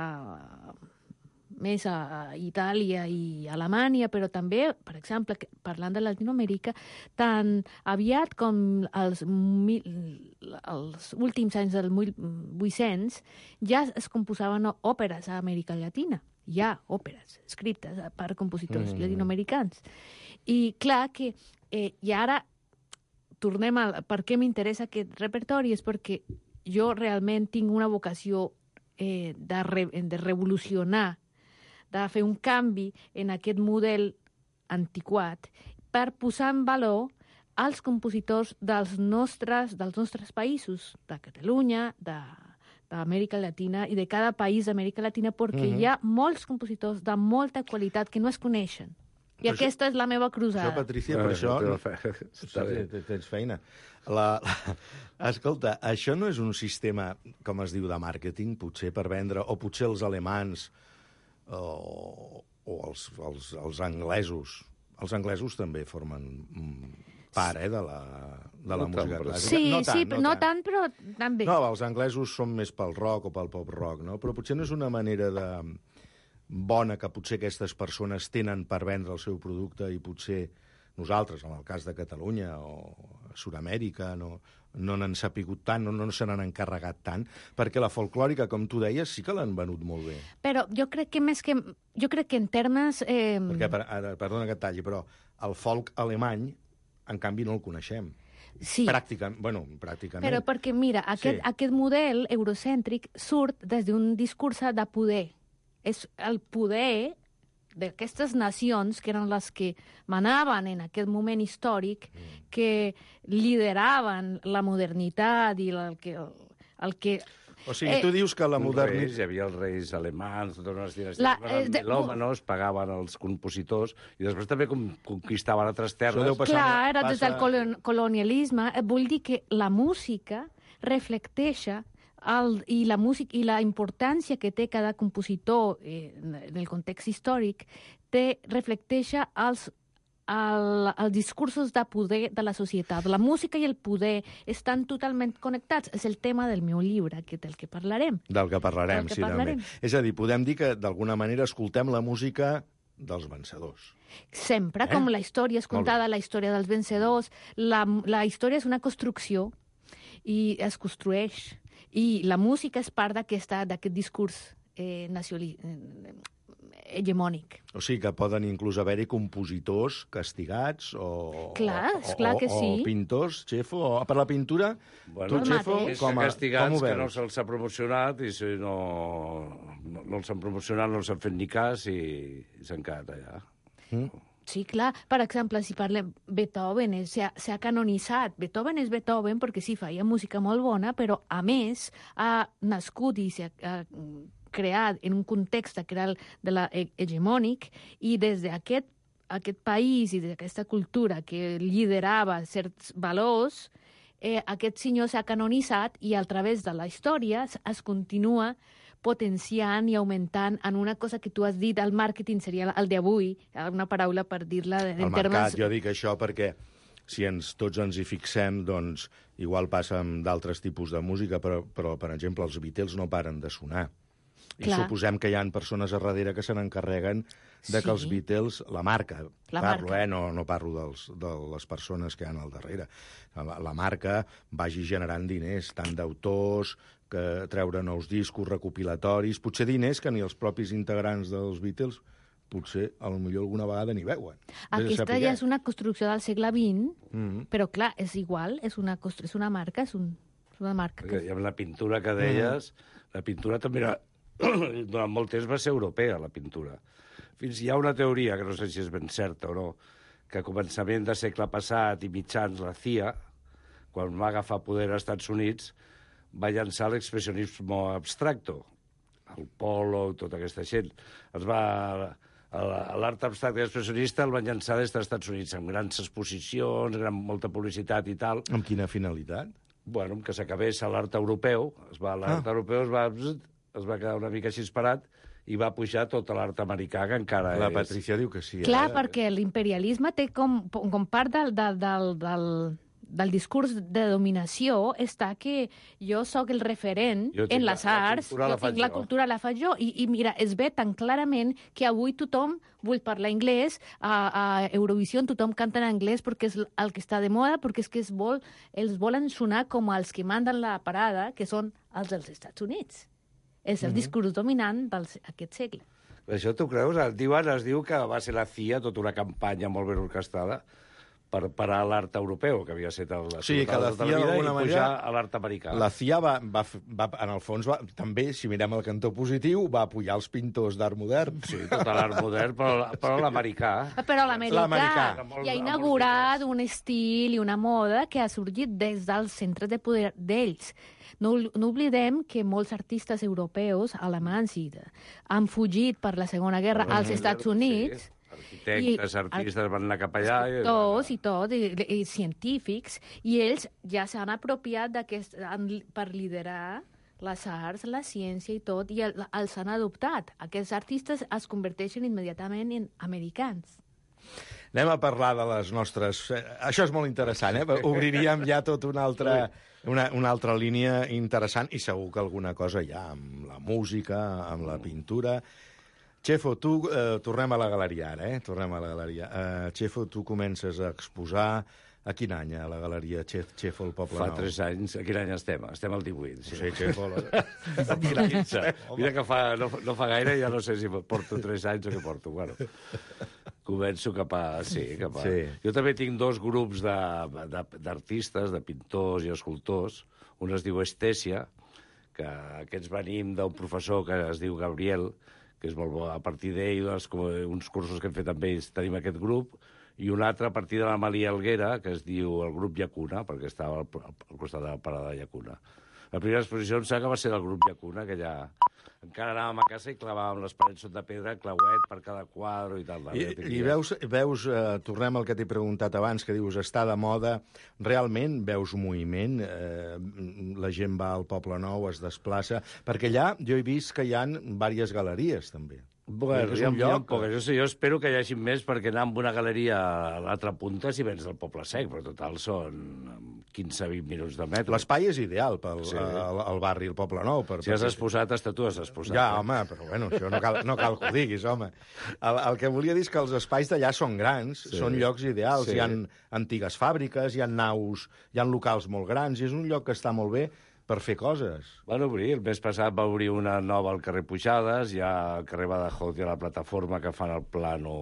Speaker 9: a més a Itàlia i Alemanya, però també, per exemple, parlant de Latinoamèrica, tan aviat com els, mil, els últims anys del mil vuit-cents ja es composaven òperes a Amèrica Llatina. Hi ha òperes escrites per compositors mm. llatinoamericans. I clar que, eh, i ara tornem a per què m'interessa aquest repertori, és perquè jo realment tinc una vocació eh, de, re, de revolucionar, de fer un canvi en aquest model antiquat per posar en valor els compositors dels nostres, dels nostres països, de Catalunya, de, d'Amèrica Latina i de cada país d'Amèrica Latina, perquè uh-huh. hi ha molts compositors de molta qualitat que no es coneixen. I però aquesta això, és la meva cruzada.
Speaker 7: Això, Patrícia, per això... No, sí, sí, tens feina. La, la, escolta, això no és un sistema, com es diu, de màrqueting, potser per vendre, o potser els alemans... o, o els, els, els anglesos. Els anglesos també formen part eh, de la, de la no música clàssica.
Speaker 9: Sí,
Speaker 7: no tant,
Speaker 9: sí,
Speaker 7: no,
Speaker 9: no
Speaker 7: tant.
Speaker 9: tant, però també.
Speaker 7: No, els anglesos són més pel rock o pel pop-rock, no? Però potser no és una manera de bona que potser aquestes persones tenen per vendre el seu producte i potser nosaltres, en el cas de Catalunya o Sud-amèrica, no, no n'han sapigut tant, no, no se n'han encarregat tant, perquè la folclòrica, com tu deies, sí que l'han venut molt bé.
Speaker 9: Però jo crec que més que... Jo crec que en termes... Eh...
Speaker 7: Perquè, per, ara, perdona que et talli, però el folk alemany, en canvi, no el coneixem.
Speaker 9: Sí.
Speaker 7: Pràcticament, bueno, pràcticament.
Speaker 9: Però perquè, mira, aquest, sí. aquest model eurocèntric surt des d'un discurs de poder. És el poder d'aquestes nacions, que eren les que manaven en aquest moment històric, mm. que lideraven la modernitat i el que... El que
Speaker 7: o sigui, eh, tu dius que la modernitat...
Speaker 8: Hi havia els reis alemans, totes unes dinasties, eh, de... melòmanos, pagaven els compositors, i després també conquistaven altres terres.
Speaker 9: Passar, clar, era passa... des del colonialisme. Vull dir que la música reflecteix el, i la música i la importància que té cada compositor eh, en el context històric té, reflecteix els El, els discursos de poder de la societat. La música i el poder estan totalment connectats. És el tema del meu llibre, que del que parlarem.
Speaker 7: Del que parlarem,
Speaker 9: del que
Speaker 7: sí,
Speaker 9: parlarem.
Speaker 7: també. És a dir, podem dir que d'alguna manera escoltem la música dels vencedors.
Speaker 9: Sempre,
Speaker 7: Eh?
Speaker 9: com la història és contada, la història dels vencedors, la, la història és una construcció i es construeix. I la música és part d'aquesta d'aquest discurs eh, nacional, eh, hegemònic.
Speaker 7: O sigui que poden inclús haver-hi compositors castigats o,
Speaker 9: Clar,
Speaker 7: o,
Speaker 9: esclar
Speaker 7: o,
Speaker 9: que sí.
Speaker 7: o pintors, Xefo, o per la pintura,
Speaker 8: Bueno,
Speaker 7: tu, Xefo,
Speaker 8: més
Speaker 7: com,
Speaker 8: que
Speaker 7: a,
Speaker 8: castigats,
Speaker 7: com ho
Speaker 8: que no
Speaker 7: veus?
Speaker 8: se'ls ha promocionat i si no, no, no els han promocionat, no els han fet ni cas i, i s'han quedat allà.
Speaker 7: Mm?
Speaker 9: Sí, clar. Per exemple, si parlem Beethoven, s'ha canonitzat. Beethoven és Beethoven perquè sí, feia música molt bona, però a més ha nascut i s'ha creat en un context que era el de la hegemònic i des d'aquest aquest país i d'aquesta cultura que liderava certs valors, eh, aquest senyor s'ha canonitzat i a través de la història es, es continua potenciant i augmentant en una cosa que tu has dit, el màrqueting seria el d'avui, una paraula per dir-la en
Speaker 7: El
Speaker 9: termes...
Speaker 7: mercat, jo dic això perquè si ens, tots ens hi fixem, doncs igual passa amb d'altres tipus de música, però, però, per exemple, els Beatles no paren de sonar. I
Speaker 9: Clar.
Speaker 7: suposem que hi ha persones a darrere que se n'encarreguen de que
Speaker 9: Sí.
Speaker 7: els Beatles, la marca,
Speaker 9: La
Speaker 7: parlo,
Speaker 9: marca.
Speaker 7: eh, no, no parlo dels, de les persones que hi ha al darrere, la, la marca vagi generant diners, tant d'autors, que treure nous discos recopilatoris, potser diners que ni els propis integrants dels Beatles potser, a lo millor alguna vegada ni veuen.
Speaker 9: Aquesta ja és una construcció del segle vint,
Speaker 7: Mm-hmm.
Speaker 9: però clar, és igual, és una, constru- és una marca, és, un, és una marca.
Speaker 8: Perquè
Speaker 9: Que...
Speaker 8: hi ha la pintura que deies, la pintura també era... durant molt temps va ser europea, la pintura. Fins hi ha una teoria, que no sé si és ben certa o no, que a començament del segle passat i mitjans la C I A, quan va agafar poder als Estats Units, va llançar l'expressionisme abstracto, el Polo, tota aquesta gent. Es va... L'art abstracte expressionista el van llançar des dels Estats Units, amb grans exposicions, gran, molta publicitat i tal.
Speaker 7: Amb quina finalitat?
Speaker 8: Bueno, que s'acabés l'art europeu, es va, l'art
Speaker 7: Ah.
Speaker 8: europeu es va, es va quedar una mica així parat i va pujar tot l'art americà, que encara
Speaker 7: La
Speaker 8: és...
Speaker 7: Patricia diu que sí.
Speaker 9: Clar,
Speaker 7: eh?
Speaker 9: perquè l'imperialisme té com, com part del, del, del, del, del discurs de dominació està que jo sóc el referent
Speaker 8: Jo tinc
Speaker 9: en
Speaker 8: la-
Speaker 9: les
Speaker 8: la
Speaker 9: arts,
Speaker 8: cultura la
Speaker 9: jo
Speaker 8: faig
Speaker 9: tinc la
Speaker 8: jo.
Speaker 9: cultura la faig jo, i, i mira, es ve tan clarament que avui tothom vull parlar anglès, a, a Eurovisió tothom canta en anglès perquè és el que està de moda, perquè és que es vol, els volen sonar com els que manden la parada, que són els dels Estats Units. És el discurs dominant d'aquest segle.
Speaker 8: Això t'ho creus? Es diuen, es diu que va ser la C I A tota una campanya molt ben orquestada per parar l'art europeu, que havia estat el,
Speaker 7: Sí, que la
Speaker 8: tota
Speaker 7: C I A
Speaker 8: vida,
Speaker 7: d'alguna
Speaker 8: i
Speaker 7: manera...
Speaker 8: pujar a l'art americà.
Speaker 7: La C I A, va, va, va, en el fons, va, també, si mirem el cantó positiu, va apoyar els pintors d'art modern.
Speaker 8: Sí, tot l'art modern, però, però l'americà.
Speaker 9: Però l'americà
Speaker 7: L'americà.
Speaker 9: ja ha inaugurat un estil i una moda que ha sorgit des dels centres de poder d'ells. No, no oblidem que molts artistes europeus, alemanys, i de, han fugit per la Segona Guerra als Estats Units.
Speaker 8: Sí. Arquitectes,
Speaker 9: I-
Speaker 8: artistes van anar cap allà. I...
Speaker 9: Tots i tot, i, i científics, i ells ja s'han apropiat d'aquest han- per liderar les arts, la ciència i tot, i el, els han adoptat. Aquests artistes es converteixen immediatament en americans.
Speaker 7: Anem a parlar de les nostres... eh, Això és molt interessant, eh? Obriríem ja tot una altra, una, una altra línia interessant i segur que alguna cosa hi ha amb la música, amb la pintura... Xefo, tu, eh, tornem a la galeria ara, eh? Tornem a la galeria. Eh, Xefo, tu comences a exposar a quin any a la galeria Xef, Xefo, el Poble
Speaker 8: Fa
Speaker 7: Nou?
Speaker 8: tres anys. A quin any estem? Estem al divuit. Sí.
Speaker 7: Sí, Xefo... La...
Speaker 8: quinze. Mira que fa, no, no fa gaire, ja no sé si porto tres anys o què porto. Bueno, començo cap a... Sí, cap a...
Speaker 7: Sí.
Speaker 8: Jo també tinc dos grups de- de- d'artistes, de, de pintors i escultors. Un es diu Estèsia, que aquests venim d'un professor que es diu Gabriel, que és molt bo. A partir d'ell, doncs, com uns cursos que hem fet amb ells, tenim aquest grup, i un altre a partir de la Malia Alguera, que es diu el grup Llacuna, perquè estava al, al costat de la parada de Llacuna. La primera exposició em sembla que va ser del grup Llacuna, que ja... Encara anàvem a casa i clavàvem les parets sota pedra, clauet per cada quadre i tal.
Speaker 7: I, i veus, veus eh, tornem al que t'he preguntat abans, que dius està de moda, realment veus moviment? Eh, la gent va al Poble Nou, es desplaça... Perquè allà jo he vist que hi ha diverses galeries, també.
Speaker 8: Bueno,
Speaker 7: és
Speaker 8: hi ha,
Speaker 7: un
Speaker 8: hi ha
Speaker 7: lloc...
Speaker 8: poques. Jo, sé, jo espero que hi hagi més, perquè anar amb una galeria a l'altra punta si vens del Poble Sec, però total són quinze a vint minuts de metro.
Speaker 7: L'espai és ideal pel
Speaker 8: Sí.
Speaker 7: al, al barri, el Poble Nou. Per,
Speaker 8: Si has exposat, hasta tu has exposat.
Speaker 7: Ja,
Speaker 8: eh?
Speaker 7: home, però bueno, això no cal, no cal que ho diguis, home. El, el que volia dir és que els espais d'allà són grans,
Speaker 8: Sí.
Speaker 7: són llocs ideals,
Speaker 8: Sí.
Speaker 7: hi ha antigues fàbriques, hi ha naus, hi ha locals molt grans, i és un lloc que està molt bé per fer coses.
Speaker 8: Van obrir, el mes passat va obrir una nova al carrer Puigades, hi ha al carrer Badajoz, hi ha la plataforma que fan el plano,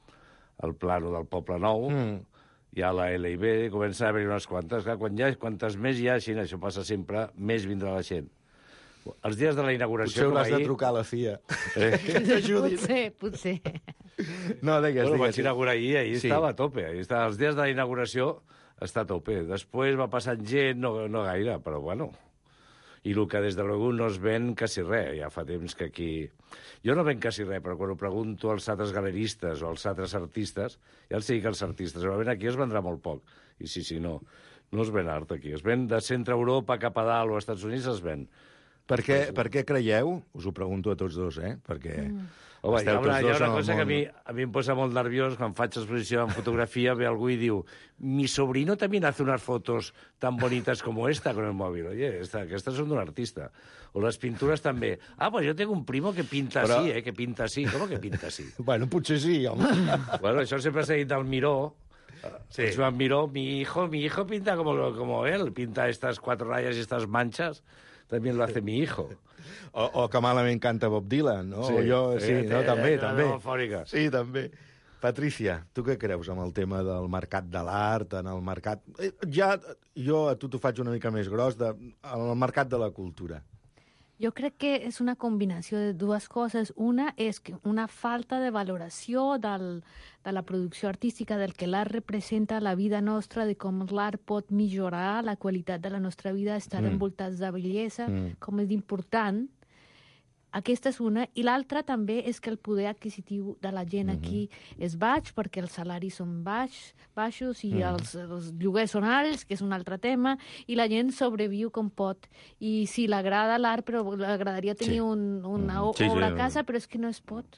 Speaker 8: el plano del Poble Nou, mm. hi ha la L I B, comença a haver-hi unes quantes. Clar, quan hi ha, quantes més hi ha, així, això passa sempre, més vindrà la gent. Els dies de la inauguració...
Speaker 7: Potser hauràs
Speaker 8: ahir...
Speaker 7: de trucar a la C I A.
Speaker 8: Eh?
Speaker 9: Potser, potser.
Speaker 7: No, digues,
Speaker 8: Bueno,
Speaker 7: digues.
Speaker 8: vaig inaugurar ahir, ahir
Speaker 7: Sí.
Speaker 8: sí. estava a tope. Ahir estava, els dies de la inauguració està a tope. Després va passant gent, no, no gaire, però bueno... I el que des de l'Ogu no es ven quasi res. Ja fa temps que aquí... Jo no ven quasi res, però quan ho pregunto als altres galeristes o als altres artistes, ja els dic que els artistes, però ben aquí es vendrà molt poc. I sí, sí, no. No es ven art aquí. Es ven de centre Europa cap a dalt o als Estats Units es ven.
Speaker 7: Per què, per què creieu? Us ho pregunto a tots dos, eh? Perquè
Speaker 9: Mm.
Speaker 8: Home, hi ha una, hi ha una cosa
Speaker 7: món...
Speaker 8: que a mi, a mi em posa molt nerviós quan faig exposició en fotografia, ve algú i diu mi sobrino también hace unas fotos tan bonitas como esta con el móvil. Oye, esta, aquestes són d'un artista. O les pintures també. Ah, pues yo tengo un primo que pinta
Speaker 7: Però...
Speaker 8: así, eh, que pinta así. ¿Cómo que pinta así?
Speaker 7: Bueno, potser sí, home.
Speaker 8: Bueno, això sempre s'ha dit del Miró. Sí. El Joan Miró, mi hijo, mi hijo pinta como, como él, pinta estas cuatro rayas y estas manchas, también lo hace mi hijo.
Speaker 7: O, o que malament canta Bob Dylan, no?
Speaker 8: Sí.
Speaker 7: O jo, sí,
Speaker 8: Eh,
Speaker 7: no?
Speaker 8: eh,
Speaker 7: També,
Speaker 8: eh,
Speaker 7: també.
Speaker 8: no, fòrica.
Speaker 7: Sí, també. Patricia, tu què creus amb el tema del mercat de l'art, en el mercat... Eh, Ja, jo a tu t'ho faig una mica més gros, de, en el mercat de la cultura.
Speaker 9: Jo crec que és una combinació de dues coses. Una és que una falta de valoració del, de la producció artística, del que l'art representa a la vida nostra, de com l'art pot millorar la qualitat de la nostra vida, estar
Speaker 7: Mm.
Speaker 9: envoltats de bellesa,
Speaker 7: Mm.
Speaker 9: com és important. Aquesta és una. I l'altra també és que el poder adquisitiu de la gent aquí és baix, perquè els salaris són baix, baixos i
Speaker 7: Mm.
Speaker 9: els, els lloguers són alts, que és un altre tema, i la gent sobreviu com pot. I sí, l'agrada l'art, però l'agradaria tenir
Speaker 7: Sí.
Speaker 9: un, una
Speaker 7: Mm. Sí,
Speaker 9: obra
Speaker 7: sí.
Speaker 9: a casa, però és que no es pot.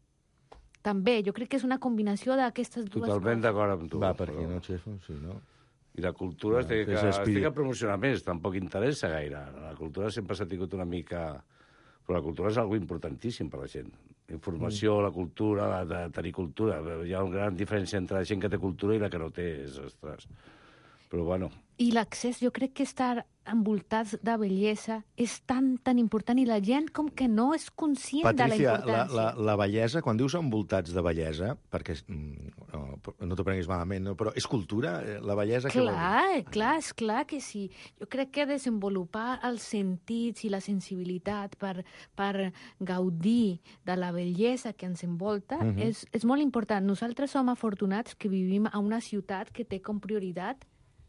Speaker 9: També, jo crec que és una combinació d'aquestes dues
Speaker 8: Totalment
Speaker 9: coses.
Speaker 8: d'acord amb tu.
Speaker 7: Va, per aquí,
Speaker 8: però-
Speaker 7: no, xef? Sí, no?
Speaker 8: I la cultura es té que,
Speaker 7: és
Speaker 8: es
Speaker 7: espírit.
Speaker 8: té que promocionar més, tampoc interessa gaire. La cultura sempre s'ha tingut una mica... Però la cultura és algo importantíssim per a la gent. Informació, mm. la cultura, de, de tenir cultura. Hi ha una gran diferència entre la gent que té cultura i la que no té. És, ostres. Però bueno...
Speaker 9: I l'accés, jo crec que estar envoltats de bellesa és tan, tan important i la gent com que no és conscient
Speaker 7: Patricia,
Speaker 9: de la
Speaker 7: la,
Speaker 9: importància.
Speaker 7: la, la bellesa, quan dius envoltats de bellesa, perquè mm, no, no t'ho prenguis malament, no? Però és cultura? Eh, La bellesa què vol dir?
Speaker 9: Clar, clar, és clar que sí. Jo crec que desenvolupar els sentits i la sensibilitat per, per gaudir de la bellesa que ens envolta uh
Speaker 7: Mhm.
Speaker 9: -huh. és, és molt important. Nosaltres som afortunats que vivim a una ciutat que té com prioritat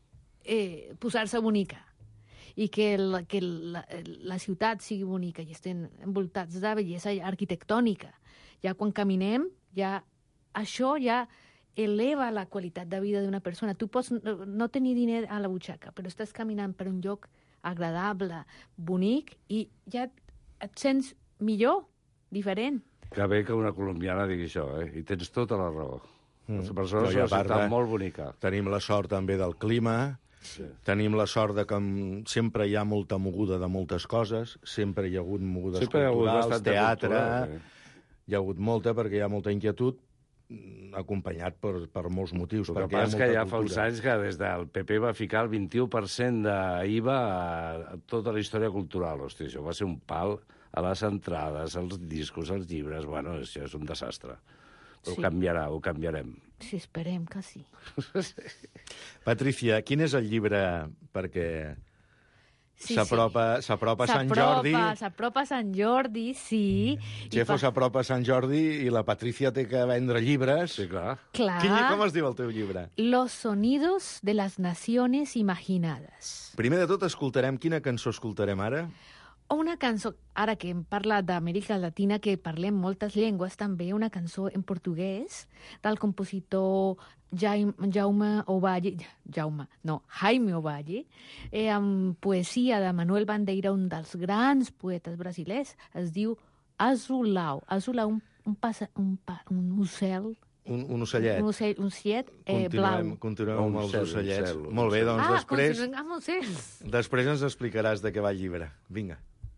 Speaker 9: eh, posar-se bonica i que, la, que la, la ciutat sigui bonica i estem envoltats de bellesa arquitectònica. Ja quan caminem, ja això ja eleva la qualitat de vida d'una persona. Tu pots no, no tenir diner a la butxaca, però estàs caminant per un lloc agradable, bonic, i ja et sents millor, diferent.
Speaker 8: Que bé que una colombiana digui això, eh? I tens tota la raó.
Speaker 7: Mm.
Speaker 8: Les persones
Speaker 7: No, i a
Speaker 8: són una
Speaker 7: part
Speaker 8: ciutat
Speaker 7: de-
Speaker 8: molt bonica.
Speaker 7: Tenim la sort també del clima,
Speaker 8: Sí.
Speaker 7: tenim la sort de que mm, sempre hi ha molta moguda de moltes coses, sempre hi ha hagut mogudes
Speaker 8: Sempre hi ha hagut
Speaker 7: culturals,
Speaker 8: bastanta
Speaker 7: teatre,
Speaker 8: cultura, sí.
Speaker 7: hi ha hagut molta perquè hi ha molta inquietud, mm, acompanyat per, per molts motius.
Speaker 8: El que
Speaker 7: perquè hi ha
Speaker 8: passa és que
Speaker 7: molta
Speaker 8: ja fa uns
Speaker 7: cultura.
Speaker 8: anys que des del P P va ficar el vint-i-u per cent d'I V A a, a tota la història cultural. Hosti, això va ser un pal a les entrades, als discos, als llibres... Bueno, això és un desastre. Però
Speaker 9: Sí.
Speaker 8: ho canviarà, ho canviarem.
Speaker 9: Sí, esperem que sí.
Speaker 7: Patricia, quin és el llibre perquè
Speaker 9: sí,
Speaker 7: s'apropa
Speaker 9: sí.
Speaker 7: s'apropa Sant Jordi.
Speaker 9: S'apropa Sant Jordi, sí.
Speaker 7: Jeffo
Speaker 9: pa...
Speaker 7: s'apropa Sant Jordi i la Patricia té que vendre llibres.
Speaker 8: Sí, clar.
Speaker 9: Clar.
Speaker 7: Quin, com es diu el teu llibre?
Speaker 9: Los sonidos de las naciones imaginadas.
Speaker 7: Primer de tot, escoltarem... Quina cançó escoltarem ara?
Speaker 9: Una cançó, ara que hem parlat d'Amèrica Latina, que parlem moltes llengües, també una cançó en portuguès del compositor Jaime, Jaume Ovalle, Jaume, no, Jaime Ovalle, eh, amb poesia de Manuel Bandeira, un dels grans poetes brasilers, es diu Azulau. Azulau, un, un, passa, un, pa, un ocel...
Speaker 7: Un, un ocellet.
Speaker 9: Un ocell, un ocellet eh,
Speaker 7: continuem,
Speaker 9: blau.
Speaker 7: Continuem amb els
Speaker 8: cel,
Speaker 7: ocellets.
Speaker 8: cel,
Speaker 7: Molt bé, doncs
Speaker 9: ah,
Speaker 7: després...
Speaker 9: continuem amb ocells.
Speaker 7: Després ens explicaràs de què va el llibre. Vinga.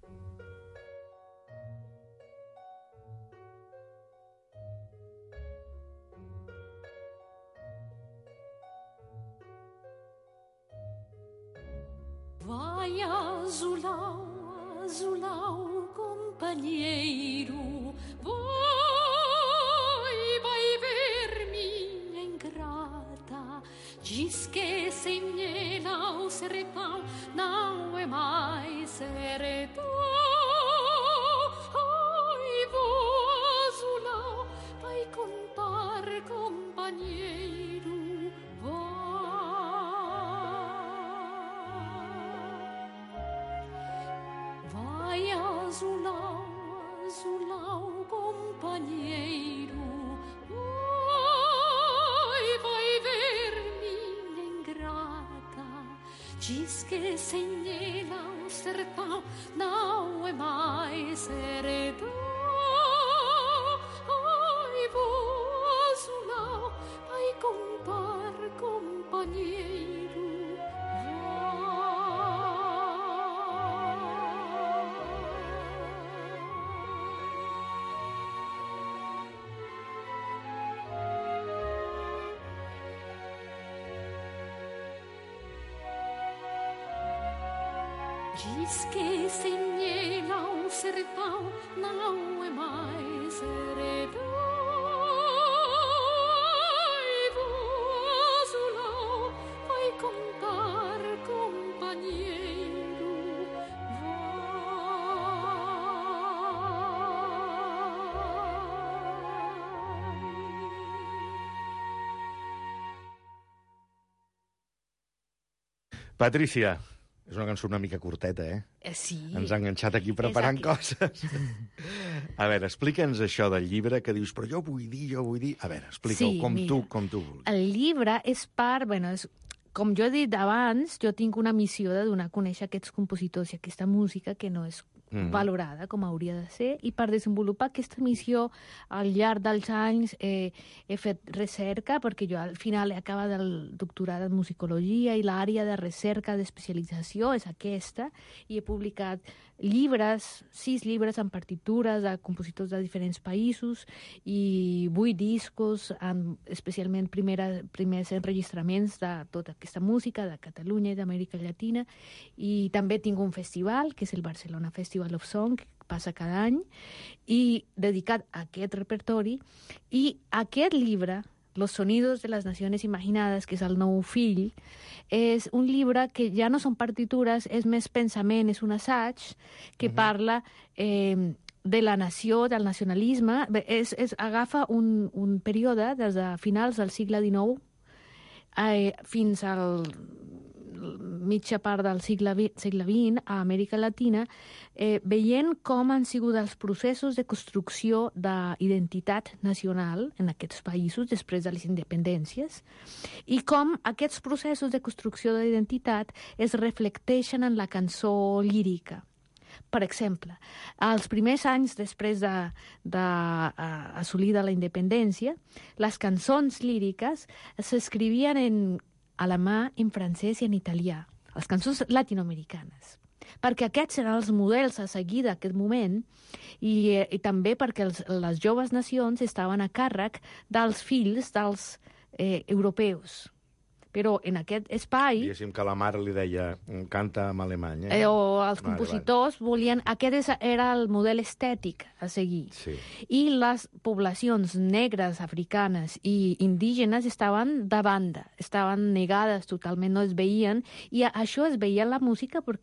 Speaker 5: Vai azulau, azulau, companheiro, vai, vai ver minha ingrata, diz que sem ela o sertão não é mais sertão. Ai, vou azulau, vai contar, companheiro, vai. Vai azulau, azulau, companheiro, vai, vai ver minha ingrata, diz que sem ela o sertão não é mais sertão. Ai, vou azulau, vai contar, companheiro, diz que sem ela o sertão não é mais sertão. Ai, vou azulau, vai contar, companheiro,
Speaker 7: vai. Patricia, és una cançó una mica curteta, eh?
Speaker 9: Eh, sí.
Speaker 7: Ens ha enganxat aquí preparant
Speaker 9: aquí.
Speaker 7: coses. A veure, explica'ns això del llibre que dius, però jo vull dir, jo vull dir... A veure, explica-ho
Speaker 9: Sí,
Speaker 7: com,
Speaker 9: mira.
Speaker 7: tu, com tu vulguis.
Speaker 9: El llibre és part... Bueno, és, com jo he dit abans, jo tinc una missió de donar a conèixer aquests compositors i aquesta música que no és
Speaker 7: Mhm.
Speaker 9: valorada com hauria de ser, i per desenvolupar aquesta missió al llarg dels anys eh, he fet recerca, perquè jo al final he acabat el doctorat en musicologia i l'àrea de recerca d'especialització és aquesta, i he publicat llibres, sis llibres amb partitures de compositors de diferents països i vuit discos, amb especialment primera, primers enregistraments de tota aquesta música de Catalunya i d'Amèrica Llatina, i també tinc un festival, que és el Barcelona Festival of Song, que passa cada any, i dedicat a aquest repertori, i aquest llibre, Los sonidos de las naciones imaginadas, que és el nou fill, és un llibre que ja no són partitures, és més pensament, és un assaig que uh-huh. parla eh, de la nació, del nacionalisme. Bé, és, és, agafa un, un període des de finals del segle dinou eh, fins al mitja part del segle vint a Amèrica Latina, eh, veient com han sigut els processos de construcció d'identitat nacional en aquests països després de les independències i com aquests processos de construcció d'identitat es reflecteixen en la cançó lírica. Per exemple, als primers anys després d'assolir de, de la independència, les cançons líriques s'escrivien en alemà, en francès i en italià, les cançons latinoamericanes, perquè aquests eren els models a seguir d'aquest moment i, i també perquè els, les joves nacions estaven a càrrec dels fills dels eh, europeus. Però en aquest espai...
Speaker 7: Diguéssim que la mare li deia canta en alemany. Eh?
Speaker 9: Eh, o els compositors vale, vale. volien... Aquest era el model estètic a seguir.
Speaker 7: Sí.
Speaker 9: I les poblacions negres, africanes i indígenes estaven de banda, estaven negades totalment, no es veien, i això es veia en la música perquè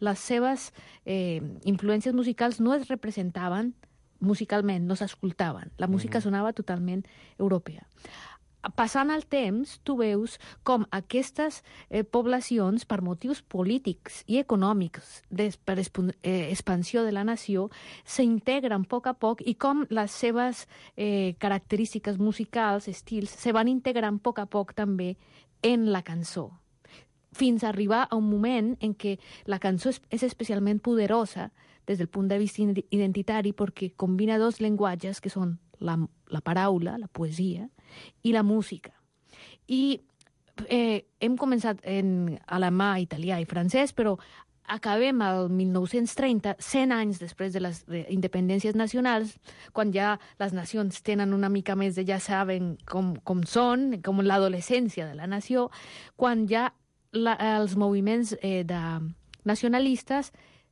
Speaker 9: les seves eh, influències musicals no es representaven musicalment, no s'escoltaven. La música mm-hmm. sonava totalment europea. Passant el temps, tu veus com aquestes eh, poblacions, per motius polítics i econòmics, des, per eh, expansió de la nació, s'integren a poc a poc i com les seves eh, característiques musicals, estils, se van integrant a poc a poc també en la cançó, fins a arribar a un moment en què la cançó és, és especialment poderosa des del punt de vista identitari perquè combina dos llenguatges que són la, la paraula, la poesia, i la música. I eh, hem començat en alemà, italià i francès, però acabem al mil nou-cents trenta, cent anys després de les de independències nacionals, quan ja les nacions tenen una mica més de ja saben com, com són, com l'adolescència de la nació, quan ja la, els moviments eh, de nacionalistes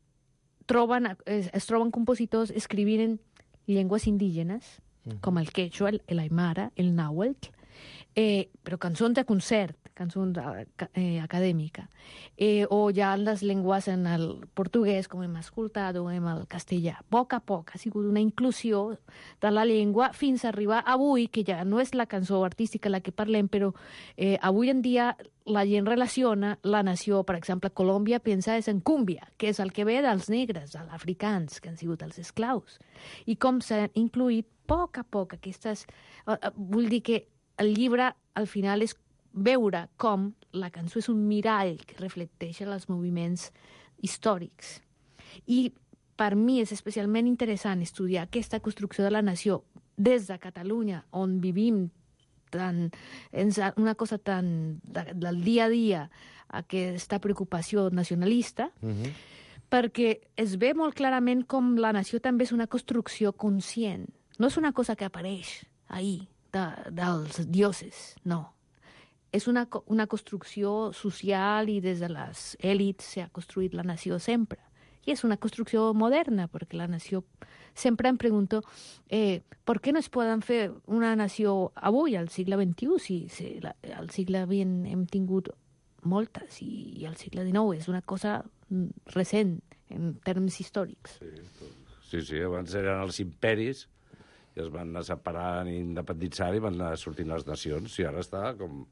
Speaker 9: troben, es, es troben compositors escrivint en llengües indígenes, com el quechua, el, el aymara, el náhuatl, eh, però cançons de concert, cançons eh, acadèmica, eh, o ja les llengües en el portuguès, com hem escoltat, o en el castellà. A poc a poc ha sigut una inclusió de la llengua fins a arribar avui, que ja no és la cançó artística la que parlem, però eh, avui en dia la gent relaciona la nació, per exemple, Colòmbia pensa és en cúmbia, que és el que ve dels negres, dels africans, que han sigut els esclaus, i com s'han incluït a poc a poc aquestes... Vull dir que el llibre, al final, és veure com la cançó és un mirall que reflecteix els moviments històrics. I per mi és especialment interessant estudiar aquesta construcció de la nació des de Catalunya, on vivim tan, una cosa tan de, del dia a dia, aquesta preocupació nacionalista, uh-huh. perquè es ve molt clarament com la nació també és una construcció conscient. No és una cosa que apareix ahí, de, dels dioses, no. És una, una construcció social i des de les èlits s'ha construït la nació sempre. I és una construcció moderna, perquè la nació... Sempre em pregunto, eh, per què no es poden fer una nació avui, al segle vint-i-u, si, si la, al segle vint hem tingut moltes i, i al segle dinou és una cosa recent en termes històrics.
Speaker 8: Sí, sí, sí, abans eren els imperis i es van anar separant i independitzant i van anar sortint les nacions i ara està com...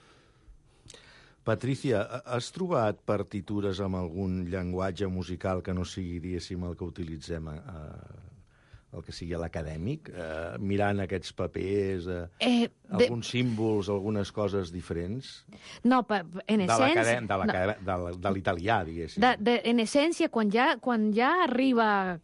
Speaker 7: Patricia, has trobat partitures amb algun llenguatge musical que no sigui, diguéssim, el que utilitzem, eh, el que sigui l'acadèmic, eh, mirant aquests papers, eh, eh, de... alguns símbols, algunes coses diferents?
Speaker 9: No, pa, en essència...
Speaker 7: De l'italià, diguéssim.
Speaker 9: De, de, en essència, quan ja, quan ja arriba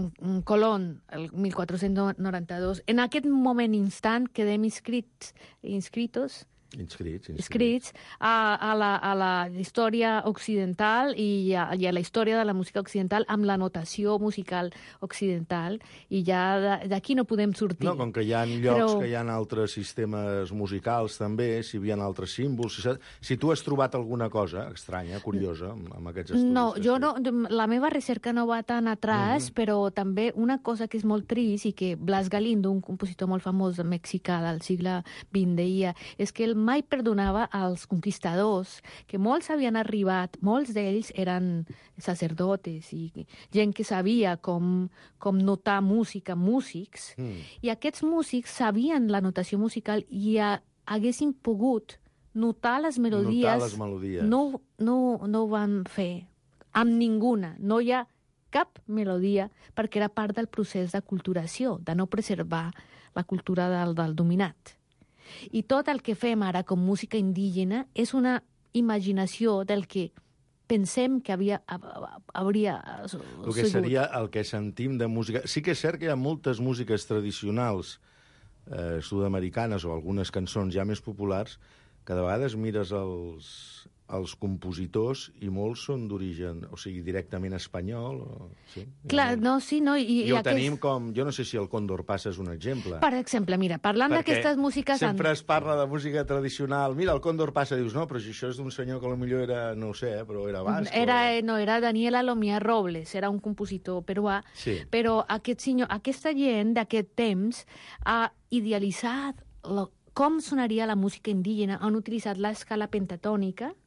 Speaker 9: Colón, el mil quatre-cents noranta-dos, en aquest moment instant quedem inscrits, inscritos
Speaker 7: Inscrits, inscrits.
Speaker 9: inscrits a, a, la, a la història occidental i a, i a la història de la música occidental amb la notació musical occidental i ja d'aquí no podem sortir.
Speaker 7: No, com que hi ha llocs Però... que hi ha altres sistemes musicals també, si hi ha altres símbols... Si, si tu has trobat alguna cosa estranya, curiosa, amb, amb aquests estudis...
Speaker 9: No, jo no, la meva recerca no va tan atràs, mm-hmm. però també una cosa que és molt trist i que Blas Galindo, un compositor molt famós mexicà del segle vint, deia, és que el mai perdonava als conquistadors, que molts havien arribat, molts d'ells eren sacerdotes i gent que sabia com, com notar música, músics, mm. i aquests músics sabien la notació musical i a, haguessin pogut notar les melodies.
Speaker 7: Notar les melodies.
Speaker 9: No, no, no ho van fer amb ninguna. No hi ha cap melodia perquè era part del procés d'aculturació, de no preservar la cultura del, del dominat. I tot el que fem ara com música indígena és una imaginació del que pensem que havia, hauria
Speaker 7: el que seria el que sentim de música. Sí que és cert que hi ha moltes músiques tradicionals eh, sud-americanes o algunes cançons ja més populars que de vegades mires els, els compositors i molts són d'origen, o sigui, directament espanyol. O... Sí,
Speaker 9: Clar, no, sí, no. I,
Speaker 7: I ho aquest... tenim com... Jo no sé si el Cóndor Passa és un exemple.
Speaker 9: Per exemple, mira, parlant d'aquestes músiques...
Speaker 7: sempre es parla de música tradicional. Mira, el Cóndor Passa, dius, no, però si això és d'un senyor que potser era, no ho sé, però era basc.
Speaker 9: Era,
Speaker 7: o...
Speaker 9: No, era Daniel Alomía Robles, era un compositor peruà,
Speaker 7: sí.
Speaker 9: Però aquest senyor, aquesta gent d'aquest temps ha idealitzat lo, com sonaria la música indígena, han utilitzat l'escala pentatònica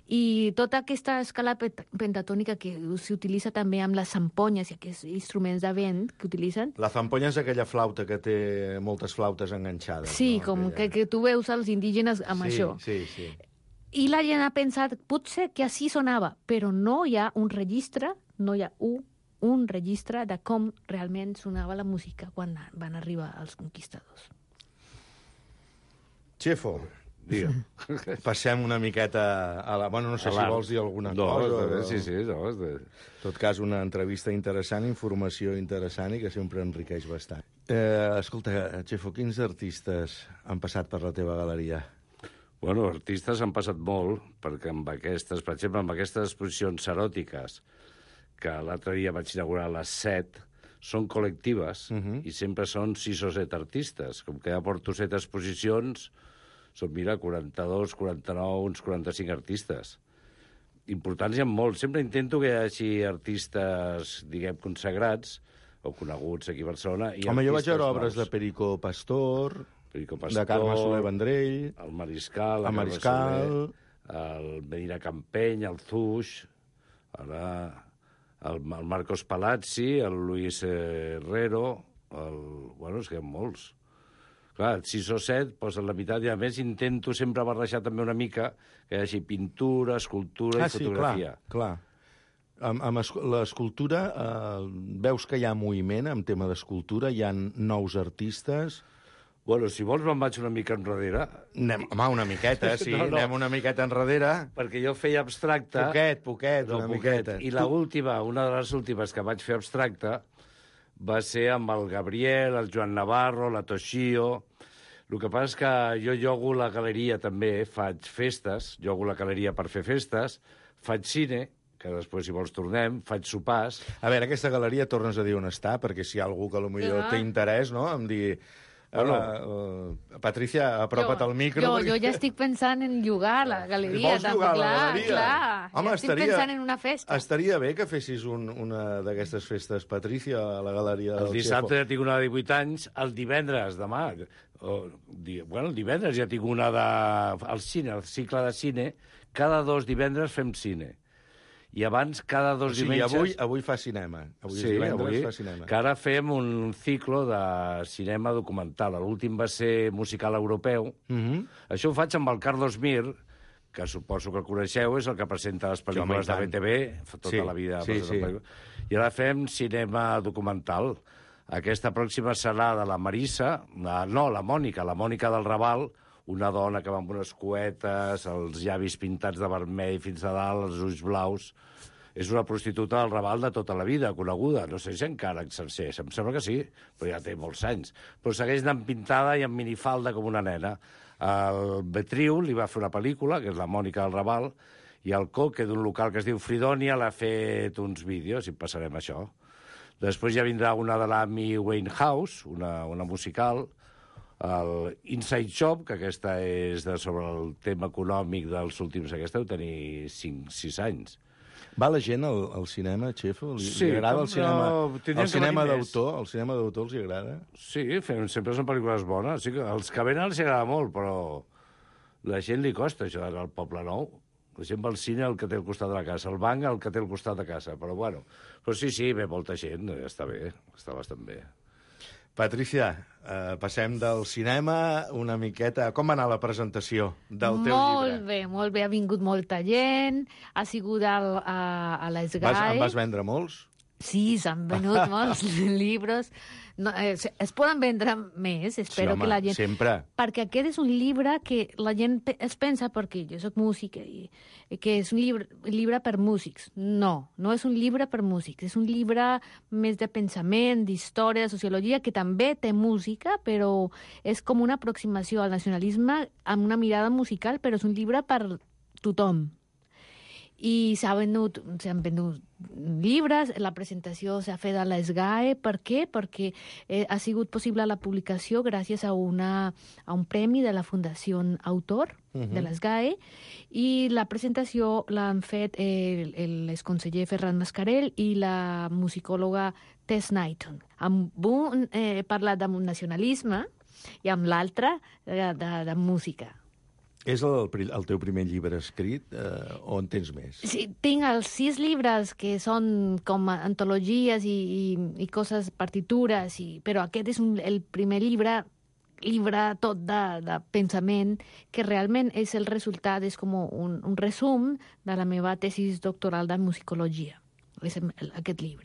Speaker 9: I tota aquesta escala pentatònica que s'utilitza també amb les zamponyes i aquests instruments de vent que utilitzen.
Speaker 7: La zamponya és aquella flauta que té moltes flautes enganxades.
Speaker 9: Sí,
Speaker 7: no?
Speaker 9: com
Speaker 7: aquella...
Speaker 9: que, que tu veus els indígenes amb
Speaker 7: sí,
Speaker 9: això.
Speaker 7: Sí, sí,
Speaker 9: I la gent ha pensat, potser que així sonava, però no hi ha un registre, no hi ha un, un registre de com realment sonava la música quan van arribar els conquistadors.
Speaker 7: Chefo,
Speaker 8: Digue'm.
Speaker 7: passem una miqueta a la... Bueno, no sé
Speaker 8: A
Speaker 7: si
Speaker 8: l'art.
Speaker 7: vols dir alguna
Speaker 8: no,
Speaker 7: cosa.
Speaker 8: No,
Speaker 7: o-
Speaker 8: sí, sí, no. és de-
Speaker 7: En tot cas, una entrevista interessant, informació interessant i que sempre enriqueix bastant. Eh, escolta, Chefo, quins artistes han passat per la teva galeria?
Speaker 8: Bueno, artistes han passat molt, perquè amb aquestes, per exemple, amb aquestes exposicions eròtiques, que l'altre dia vaig inaugurar a les set, són col·lectives uh -huh. i sempre són sis o set artistes. Com que ja porto set exposicions, són, mira, quaranta-dos, quaranta-nou, uns quaranta-cinc artistes. Importants hi ha molts. Sempre intento que hi hagi artistes, diguem, consagrats o coneguts aquí a Barcelona. I
Speaker 7: Home, jo vaig
Speaker 8: artistes
Speaker 7: veure obres
Speaker 8: nous.
Speaker 7: de Perico Pastor,
Speaker 8: Perico Pastor,
Speaker 7: de Carme Soler Vendrell,
Speaker 8: el Mariscal,
Speaker 7: el
Speaker 8: Carme
Speaker 7: Mariscal...
Speaker 8: Soler, el Medina Campeny, el Zuix, ara el, el Marcos Palazzi, el Luis Herrero, el... bueno, és que hi ha molts. Clar, sis o set, posen la meitat, i a més intento sempre barrejar també una mica que hi hagi pintura, escultura
Speaker 7: ah,
Speaker 8: i fotografia.
Speaker 7: Sí, clar, clar. Amb, amb es- l'escultura, eh, veus que hi ha moviment en tema d'escultura, hi ha nous artistes...
Speaker 8: Bueno, si vols me'n vaig una mica enrere.
Speaker 7: Anem, home, una miqueta, sí,
Speaker 8: No, no.
Speaker 7: anem una miqueta enrere.
Speaker 8: Perquè jo feia abstracte...
Speaker 7: Poquet, poquet,
Speaker 8: No,
Speaker 7: una
Speaker 8: poquet.
Speaker 7: miqueta.
Speaker 8: I l'última, una de les últimes que vaig fer abstracte va ser amb el Gabriel, el Joan Navarro, la Toshio. El que passa és que jo llogo la galeria també, faig festes, llogo la galeria per fer festes, faig cine, que després, si vols, tornem, faig sopars...
Speaker 7: A veure, aquesta galeria tornes a dir on està, perquè si hi ha algú que potser
Speaker 9: Ah.
Speaker 7: té interès, no?, em dir...
Speaker 8: Bueno.
Speaker 7: Bueno, uh, Patricia, apropa't
Speaker 9: Jo-
Speaker 7: al micro.
Speaker 9: Jo,
Speaker 7: perquè-
Speaker 9: jo ja estic pensant en llogar la galeria.
Speaker 7: Vols
Speaker 9: també,
Speaker 7: llogar la
Speaker 9: clar,
Speaker 7: galeria?
Speaker 9: Clar,
Speaker 7: Home,
Speaker 9: ja estic
Speaker 7: estaria-
Speaker 9: pensant en una festa.
Speaker 7: Estaria bé que fessis un, una d'aquestes festes, Patricia, a la galeria del
Speaker 8: El dissabte ja tinc una de divuit anys, el divendres, demà... O, di, bueno, el divendres ja tinc una de... El cine, el cicle de cine, cada dos divendres fem cine. I abans, cada dos
Speaker 7: O sigui,
Speaker 8: diumenges...
Speaker 7: avui, avui fa cinema. Avui
Speaker 8: sí,
Speaker 7: és divendres,
Speaker 8: avui,
Speaker 7: fa cinema.
Speaker 8: que ara fem un ciclo de cinema documental. L'últim va ser musical europeu.
Speaker 7: Uh -huh.
Speaker 8: Això ho faig amb el Carlos Mir, que suposo que el coneixeu, és el que presenta les
Speaker 7: home, i
Speaker 8: pel·lícules de
Speaker 7: tant.
Speaker 8: B T V, fa tota
Speaker 7: Sí,
Speaker 8: la vida.
Speaker 7: sí,
Speaker 8: presenta
Speaker 7: sí.
Speaker 8: pel·lícules. I ara fem cinema documental. Aquesta pròxima serà de la Marissa, la, no, la Mònica, la Mònica del Raval, una dona que va amb unes cuetes, els llavis pintats de vermell fins a dalt, els ulls blaus. És una prostituta del Raval de tota la vida, coneguda. No sé si encara exerceix, em sembla que sí, però ja té molts anys. Però segueix anant pintada i amb minifalda com una nena. El Betriu li va fer una pel·lícula, que és la Mònica del Raval, i el Coque, d'un local que es diu Fridonia, l'ha fet uns vídeos, i passarem això. Després ja vindrà una de l'Amy Winehouse, una, una musical, el Inside Shop, que aquesta és de, sobre el tema econòmic dels últims... Aquesta deu tenir cinc sis anys.
Speaker 7: Va la gent al, al cinema, Xefo? Li,
Speaker 8: Sí,
Speaker 7: li agrada
Speaker 8: com
Speaker 7: el cinema,
Speaker 8: no, tindrien
Speaker 7: el
Speaker 8: que
Speaker 7: cinema
Speaker 8: venir més.
Speaker 7: d'autor? El cinema d'autor els hi agrada?
Speaker 8: Sí, fem, sempre són pel·lícules bones. Sí que els que venen els agrada molt, però la gent li costa això d'anar al Poble Nou. La gent va al cine el que té al costat de la casa, el banc el que té al costat de casa, però bueno. Però sí, sí, ve molta gent, està bé, està bastant bé.
Speaker 7: Patricia, eh, passem del cinema una miqueta... Com va anar la presentació del teu
Speaker 9: Molt
Speaker 7: llibre?
Speaker 9: bé, molt bé. Ha vingut molta gent, ha sigut al, a, a l'Esgai.
Speaker 7: Vas, en vas vendre molts?
Speaker 9: Sí, s'han venut molts llibres. No, eh, se- es poden vendre més, espero
Speaker 7: Sí, home,
Speaker 9: que la gent...
Speaker 7: sempre.
Speaker 9: Perquè aquest és un llibre que la gent pe- es pensa, perquè jo soc música, i, i que és un llibre, llibre per músics. No, no és un llibre per músics. És un llibre més de pensament, d'història, de sociologia, que també té música, però és com una aproximació al nacionalisme amb una mirada musical, però és un llibre per tothom. I s'ha venut, s'han venut llibres, la presentació s'ha fet a l'Esgae. Per què? Perquè eh, ha sigut possible la publicació gràcies a, una, a un premi de la Fundació Autor uh-huh. de l'Esgae, i la presentació l'han fet eh, l'exconseller Ferran Mascarell i la musicòloga Tess Knighton. Amb un eh, parlat de nacionalisme i amb l'altre de, de, de música.
Speaker 7: És el, el teu primer llibre escrit eh, o en tens més?
Speaker 9: Sí, tinc els sis llibres que són com antologies i, i, i coses, partitures, i, però aquest és un, el primer llibre, llibre tot de, de pensament, que realment és el resultat, és com un, un resum de la meva tesis doctoral de musicologia, és el, aquest llibre.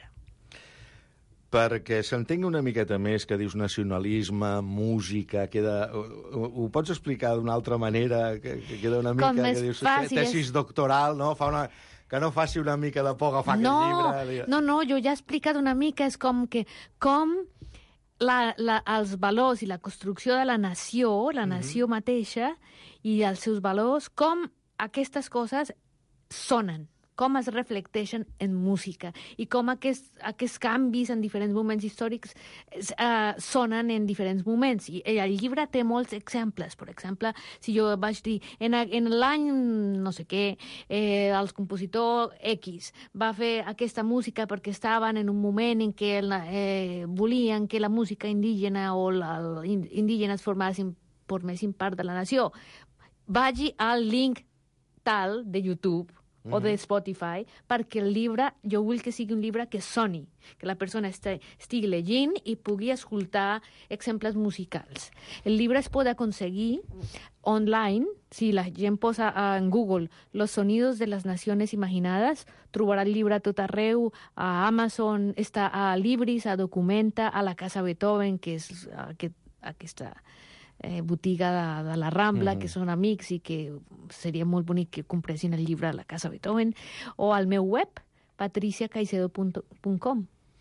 Speaker 7: Perquè s'entengui una miqueta més que dius nacionalisme, música, queda... Ho, ho pots explicar d'una altra manera, que, que queda una mica...
Speaker 9: Com més
Speaker 7: que dius,
Speaker 9: fàcil
Speaker 7: tesis
Speaker 9: és...
Speaker 7: doctoral, no? Fa una... Que no faci una mica de por agafar
Speaker 9: no,
Speaker 7: aquest llibre.
Speaker 9: No, no, jo ja he explicat una mica, és com que com la, la, els valors i la construcció de la nació, la nació mm-hmm. mateixa, i els seus valors, com aquestes coses sonen, com es reflecteixen en música i com aquests, aquests canvis en diferents moments històrics eh, sonen en diferents moments. I el llibre té molts exemples. Per exemple, si jo vaig dir, en, en l'any no sé què, eh, el compositor X va fer aquesta música perquè estaven en un moment en què eh, volien que la música indígena o la, el indígenes formessin, formessin part de la nació. Vagi al link tal de YouTube o de Spotify, perquè el llibre, jo vull que sigui un llibre que soni, que la persona estigui llegint i pugui escoltar exemples musicals. El llibre es pot aconseguir online, si la gent posa en Google los sonidos de las naciones imaginadas, trobarà el llibre a tot arreu, a Amazon, està a Libris, a Documenta, a la Casa Beethoven, que és aquest, aquesta... Eh, botiga de, de la Rambla, mm-hmm. que són amics i que seria molt bonic que compressin el llibre a la Casa Beethoven, o al meu web, patricia caicedo punt com.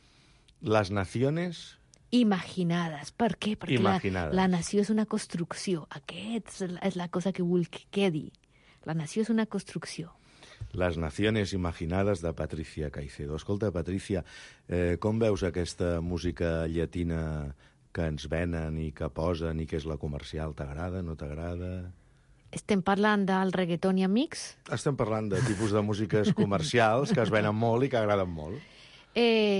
Speaker 7: Les naciones...
Speaker 9: Imaginades. Per què? Perquè la, la nació és una construcció. Aquest és la cosa que vull que quedi. La nació és una construcció.
Speaker 7: Les naciones imaginades de Patricia Caicedo. Escolta, Patricia, eh, com veus aquesta música llatina que ens venen i que posen i que és la comercial? T'agrada, no t'agrada?
Speaker 9: Estem parlant del reggaeton i amics?
Speaker 7: Estem parlant de tipus de músiques comercials que es venen molt i que agraden molt.
Speaker 9: Eh...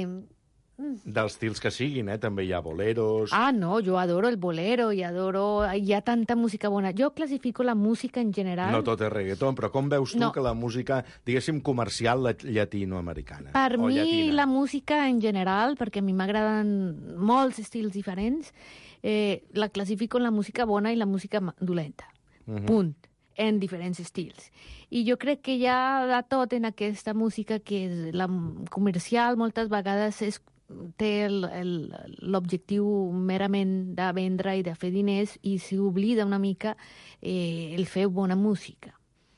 Speaker 7: Dels estils que siguin, eh? També hi ha boleros...
Speaker 9: Ah, no, jo adoro el bolero i adoro... Hi ha tanta música bona. Jo classifico la música en general...
Speaker 7: No tot és reggaeton, però com veus tu
Speaker 9: no.
Speaker 7: que la música, diguéssim, comercial llatinoamericana?
Speaker 9: Per mi,
Speaker 7: llatina?
Speaker 9: La música en general, perquè a mi m'agraden molts estils diferents, eh, la classifico en la música bona i la música dolenta. Uh-huh. Punt. En diferents estils. I jo crec que hi ha de tot en aquesta música que la comercial moltes vegades és té l'objectiu merament de vendre i de fer diners i s'oblida una mica eh, el fer bona música.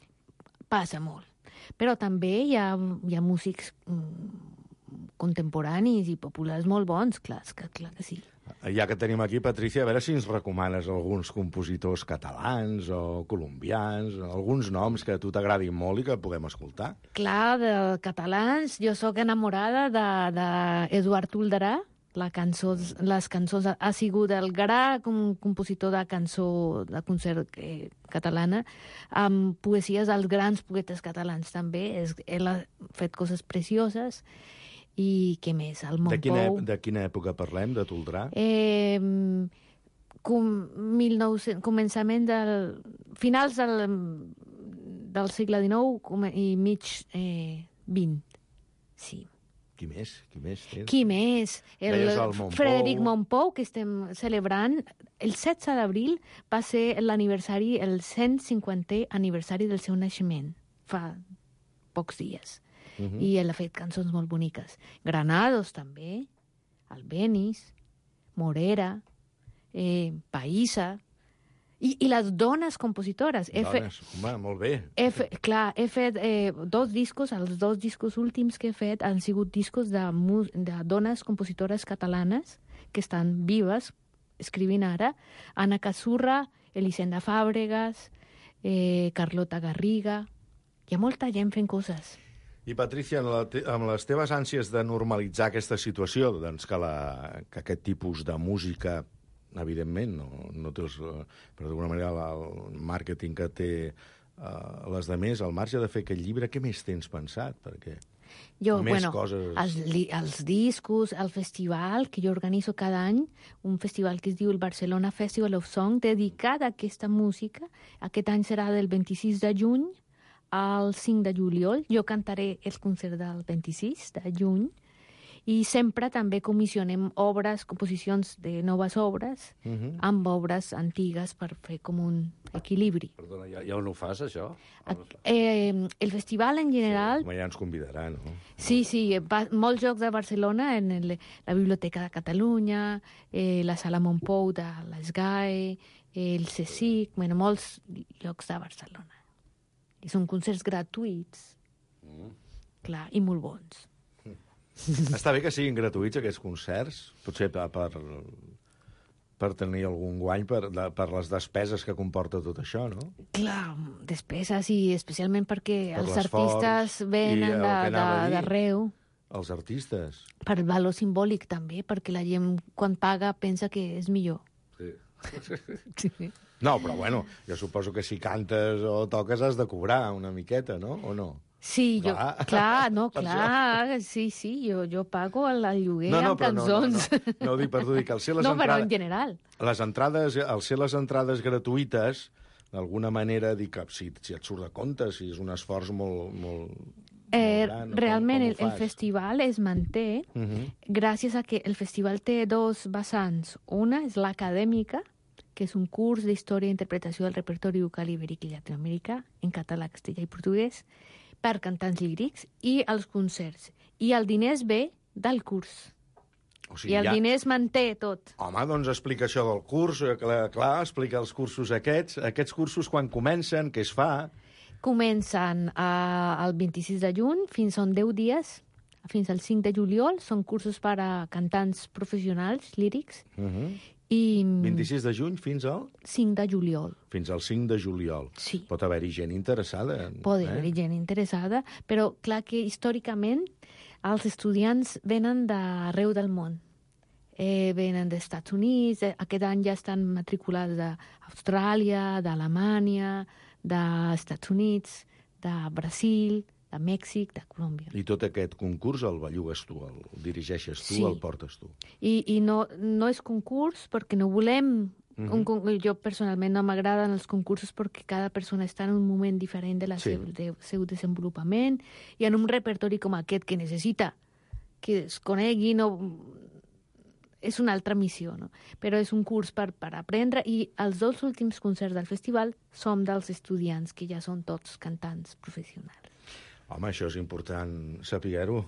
Speaker 9: Passa molt. Però també hi ha, hi ha músics mm, contemporanis i populars molt bons, clar, que, clar que sí.
Speaker 7: Ja que tenim aquí, Patricia, a veure si ens recomanes alguns compositors catalans o colombians, alguns noms que a tu t'agradin molt i que puguem escoltar.
Speaker 9: Clar, de catalans, jo sóc enamorada d'Eduard Tolderà. La cançó, les cançons ha sigut el gra com compositor de cançó de concert eh, catalana, amb poesies dels grans poetes catalans també. És, ell ha fet coses precioses. I què més? El Montpou...
Speaker 7: De quina, de quina època parlem, de Tolderà?
Speaker 9: Eh, com mil nou-cents, començament del... Finals del, del segle dinou i mig eh, vint. Sí.
Speaker 7: Qui més? Qui més tens?
Speaker 9: Qui més? El,
Speaker 7: el Montpou.
Speaker 9: Frederic Montpou, que estem celebrant. El setze d'abril va ser l'aniversari, el cent cinquantè aniversari del seu naixement. Fa pocs dies. Uh-huh. I ell ha fet cançons molt boniques. Granados, també. Albéniz, Morera, eh, Païssa. I, I les dones compositores.
Speaker 7: Dones, fe... home, molt bé.
Speaker 9: He fe... Clar, he fet eh, dos discos, els dos discos últims que he fet han sigut discos de, mu... de dones compositores catalanes que estan vives, escrivint ara. Anna Casurra, Elisenda Fàbregas, eh, Carlota Garriga... Hi ha molta gent fent coses.
Speaker 7: I, Patricia, amb, la te amb les teves ànsies de normalitzar aquesta situació, doncs que, la, que aquest tipus de música, evidentment, no, no té els, però d'alguna manera la, el màrqueting que té uh, les de més, al marge de fer aquest llibre, què més tens pensat? Perquè
Speaker 9: Jo,
Speaker 7: Més
Speaker 9: bueno,
Speaker 7: coses.
Speaker 9: els, li, els discos, el festival que jo organizo cada any, un festival que es diu el Barcelona Festival of Song, dedicat a aquesta música. Aquest any serà del vint-i-sis de juny al cinc de juliol. Jo cantaré el concert del vint-i-sis de juny. I sempre també comissionem obres, composicions de noves obres, uh -huh. amb obres antigues per fer com un equilibri.
Speaker 8: Perdona, ja, ja on ho fas, això?
Speaker 9: Eh, el festival en general...
Speaker 7: Sí, ja ens convidarà, no?
Speaker 9: Sí, sí, va, molts jocs de Barcelona, en el, la Biblioteca de Catalunya, eh, la Sala Montpou de l'Esgae, el CSIC, bueno, molts llocs de Barcelona. I són concerts gratuïts, mm. clar, i molt bons.
Speaker 7: Està bé que siguin gratuïts aquests concerts, potser per, per, per tenir algun guany per, de, per les despeses que comporta tot això, no?
Speaker 9: Clar, despeses i especialment perquè
Speaker 7: per
Speaker 9: els artistes venen d'arreu.
Speaker 7: Els artistes.
Speaker 9: Per valor simbòlic també, perquè la gent quan paga pensa que és millor.
Speaker 8: Sí.
Speaker 9: Sí.
Speaker 7: No, però bueno, jo suposo que si cantes o toques has de cobrar una miqueta, no? O no?
Speaker 9: Sí, jo, clar, clar no, clar, sí, sí, jo, jo pago el, el lloguer
Speaker 7: no, no,
Speaker 9: amb cançons.
Speaker 7: No, no, no, no ho dic per tu, dic, al ser les
Speaker 9: no,
Speaker 7: entrades...
Speaker 9: però en general.
Speaker 7: Les entrades, al ser les entrades gratuïtes, d'alguna manera, dic que si, si et surt de compte, si és un esforç molt, molt,
Speaker 9: eh,
Speaker 7: molt gran...
Speaker 9: Realment
Speaker 7: com, com
Speaker 9: el, el festival es manté uh -huh. gràcies a que el festival té dos vessants. Una és l'acadèmica, que és un curs d'història i interpretació del repertori vocal ibèric i llatinoamericà, en català, castellà i portuguès, per cantants lírics, i els concerts. I el diners ve del curs.
Speaker 7: O sigui,
Speaker 9: I el
Speaker 7: ja...
Speaker 9: diner es manté tot.
Speaker 7: Home, doncs explica això del curs, clar, clar, explica els cursos aquests. Aquests cursos quan comencen, què es fa?
Speaker 9: Comencen uh, el vint-i-sis de juny, fins a deu dies, fins al cinc de juliol. Són cursos per a cantants professionals, lírics. Uh -huh. I...
Speaker 7: vint-i-sis de juny fins al...
Speaker 9: cinc de juliol.
Speaker 7: Fins al cinc de juliol.
Speaker 9: Sí.
Speaker 7: Pot haver-hi gent interessada.
Speaker 9: Pot
Speaker 7: eh?
Speaker 9: haver-hi gent interessada, però clar que històricament els estudiants venen d'arreu del món. Eh, venen dels Estats Units, eh, aquest any ja estan matriculats d'Austràlia, d'Alemanya, dels Estats Units, de Brasil, de Mèxic, de Colòmbia.
Speaker 7: I tot aquest concurs el bellugues tu, el dirigeixes tu,
Speaker 9: sí.
Speaker 7: el portes tu.
Speaker 9: I, i no, no és concurs perquè no volem... Mm-hmm. un, jo personalment no m'agraden els concursos perquè cada persona està en un moment diferent de la sí. seu, de, seu desenvolupament i en un repertori com aquest que necessita que es conegui, no... és una altra missió, no? Però és un curs per, per aprendre i els dos últims concerts del festival som dels estudiants que ja són tots cantants professionals.
Speaker 7: Home, això és important saber-ho.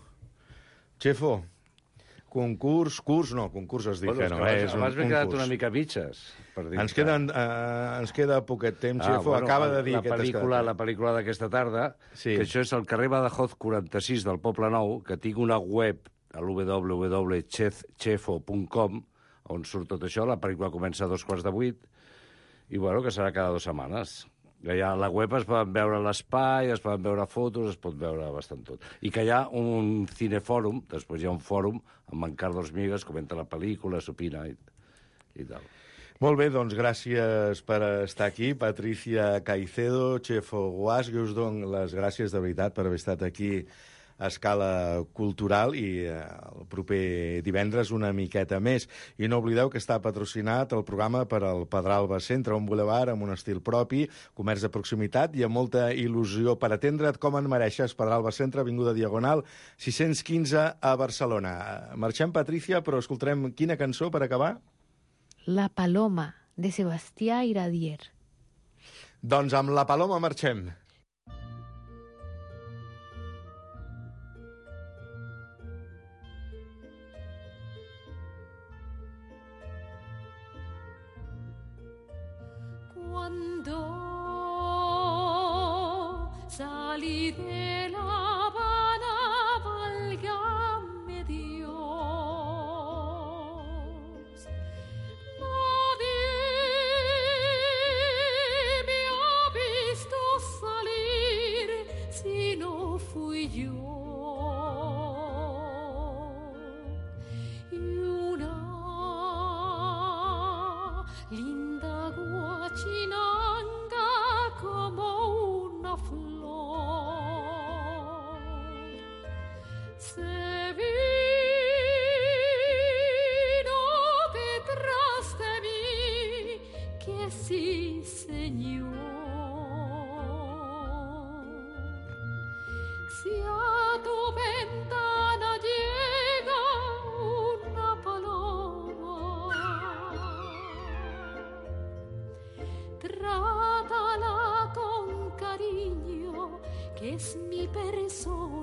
Speaker 7: Xefo, concurs, curs, no, concurs es diu
Speaker 8: bueno,
Speaker 7: que no,
Speaker 8: és,
Speaker 7: és un,
Speaker 8: abans m'he
Speaker 7: un
Speaker 8: quedat
Speaker 7: curs.
Speaker 8: una mica mitges. Per dir
Speaker 7: ens, queden, uh, ens queda poquet temps, ah, Xefo, bueno, acaba de dir
Speaker 8: la
Speaker 7: aquest
Speaker 8: pel·lícula,
Speaker 7: estat.
Speaker 8: la pel·lícula d'aquesta tarda,
Speaker 7: sí.
Speaker 8: que això és el carrer Badajoz quaranta-sis del Poble Nou, que tinc una web al w w w punt chefo punt com on surt tot això, la pel·lícula comença a dos quarts de vuit, i bueno, que serà cada dues setmanes. Ja a la web es poden veure l'espai, es poden veure fotos, es pot veure bastant tot. I que hi ha un cinefòrum, després hi ha un fòrum amb en Carlos Migues, comenta la pel·lícula, s'opina i, i tal.
Speaker 7: Molt bé, doncs gràcies per estar aquí. Patricia Caicedo, Xefo Guas, que us dono les gràcies de veritat per haver estat aquí a Escala Cultural i el proper divendres una miqueta més. I no oblideu que està patrocinat el programa per al Pedralba Centre, un bulevard amb un estil propi, comerç de proximitat i amb molta il·lusió per atendre't com en mereixes. Pedralba Centre, avinguda Diagonal, sis-cents quinze a Barcelona. Marxem, Patricia, però escoltarem quina cançó per acabar?
Speaker 9: La Paloma, de Sebastià Iradier.
Speaker 7: Doncs amb La Paloma marxem.
Speaker 10: Cuando salí de La Habana, válgame Dios, nadie me ha visto salir si no fui yo. Y una linda guachinanga se vino detrás de mí, que sí, Señor. Si a tu ventana llega una paloma, trátala con cariño, que es mi persona.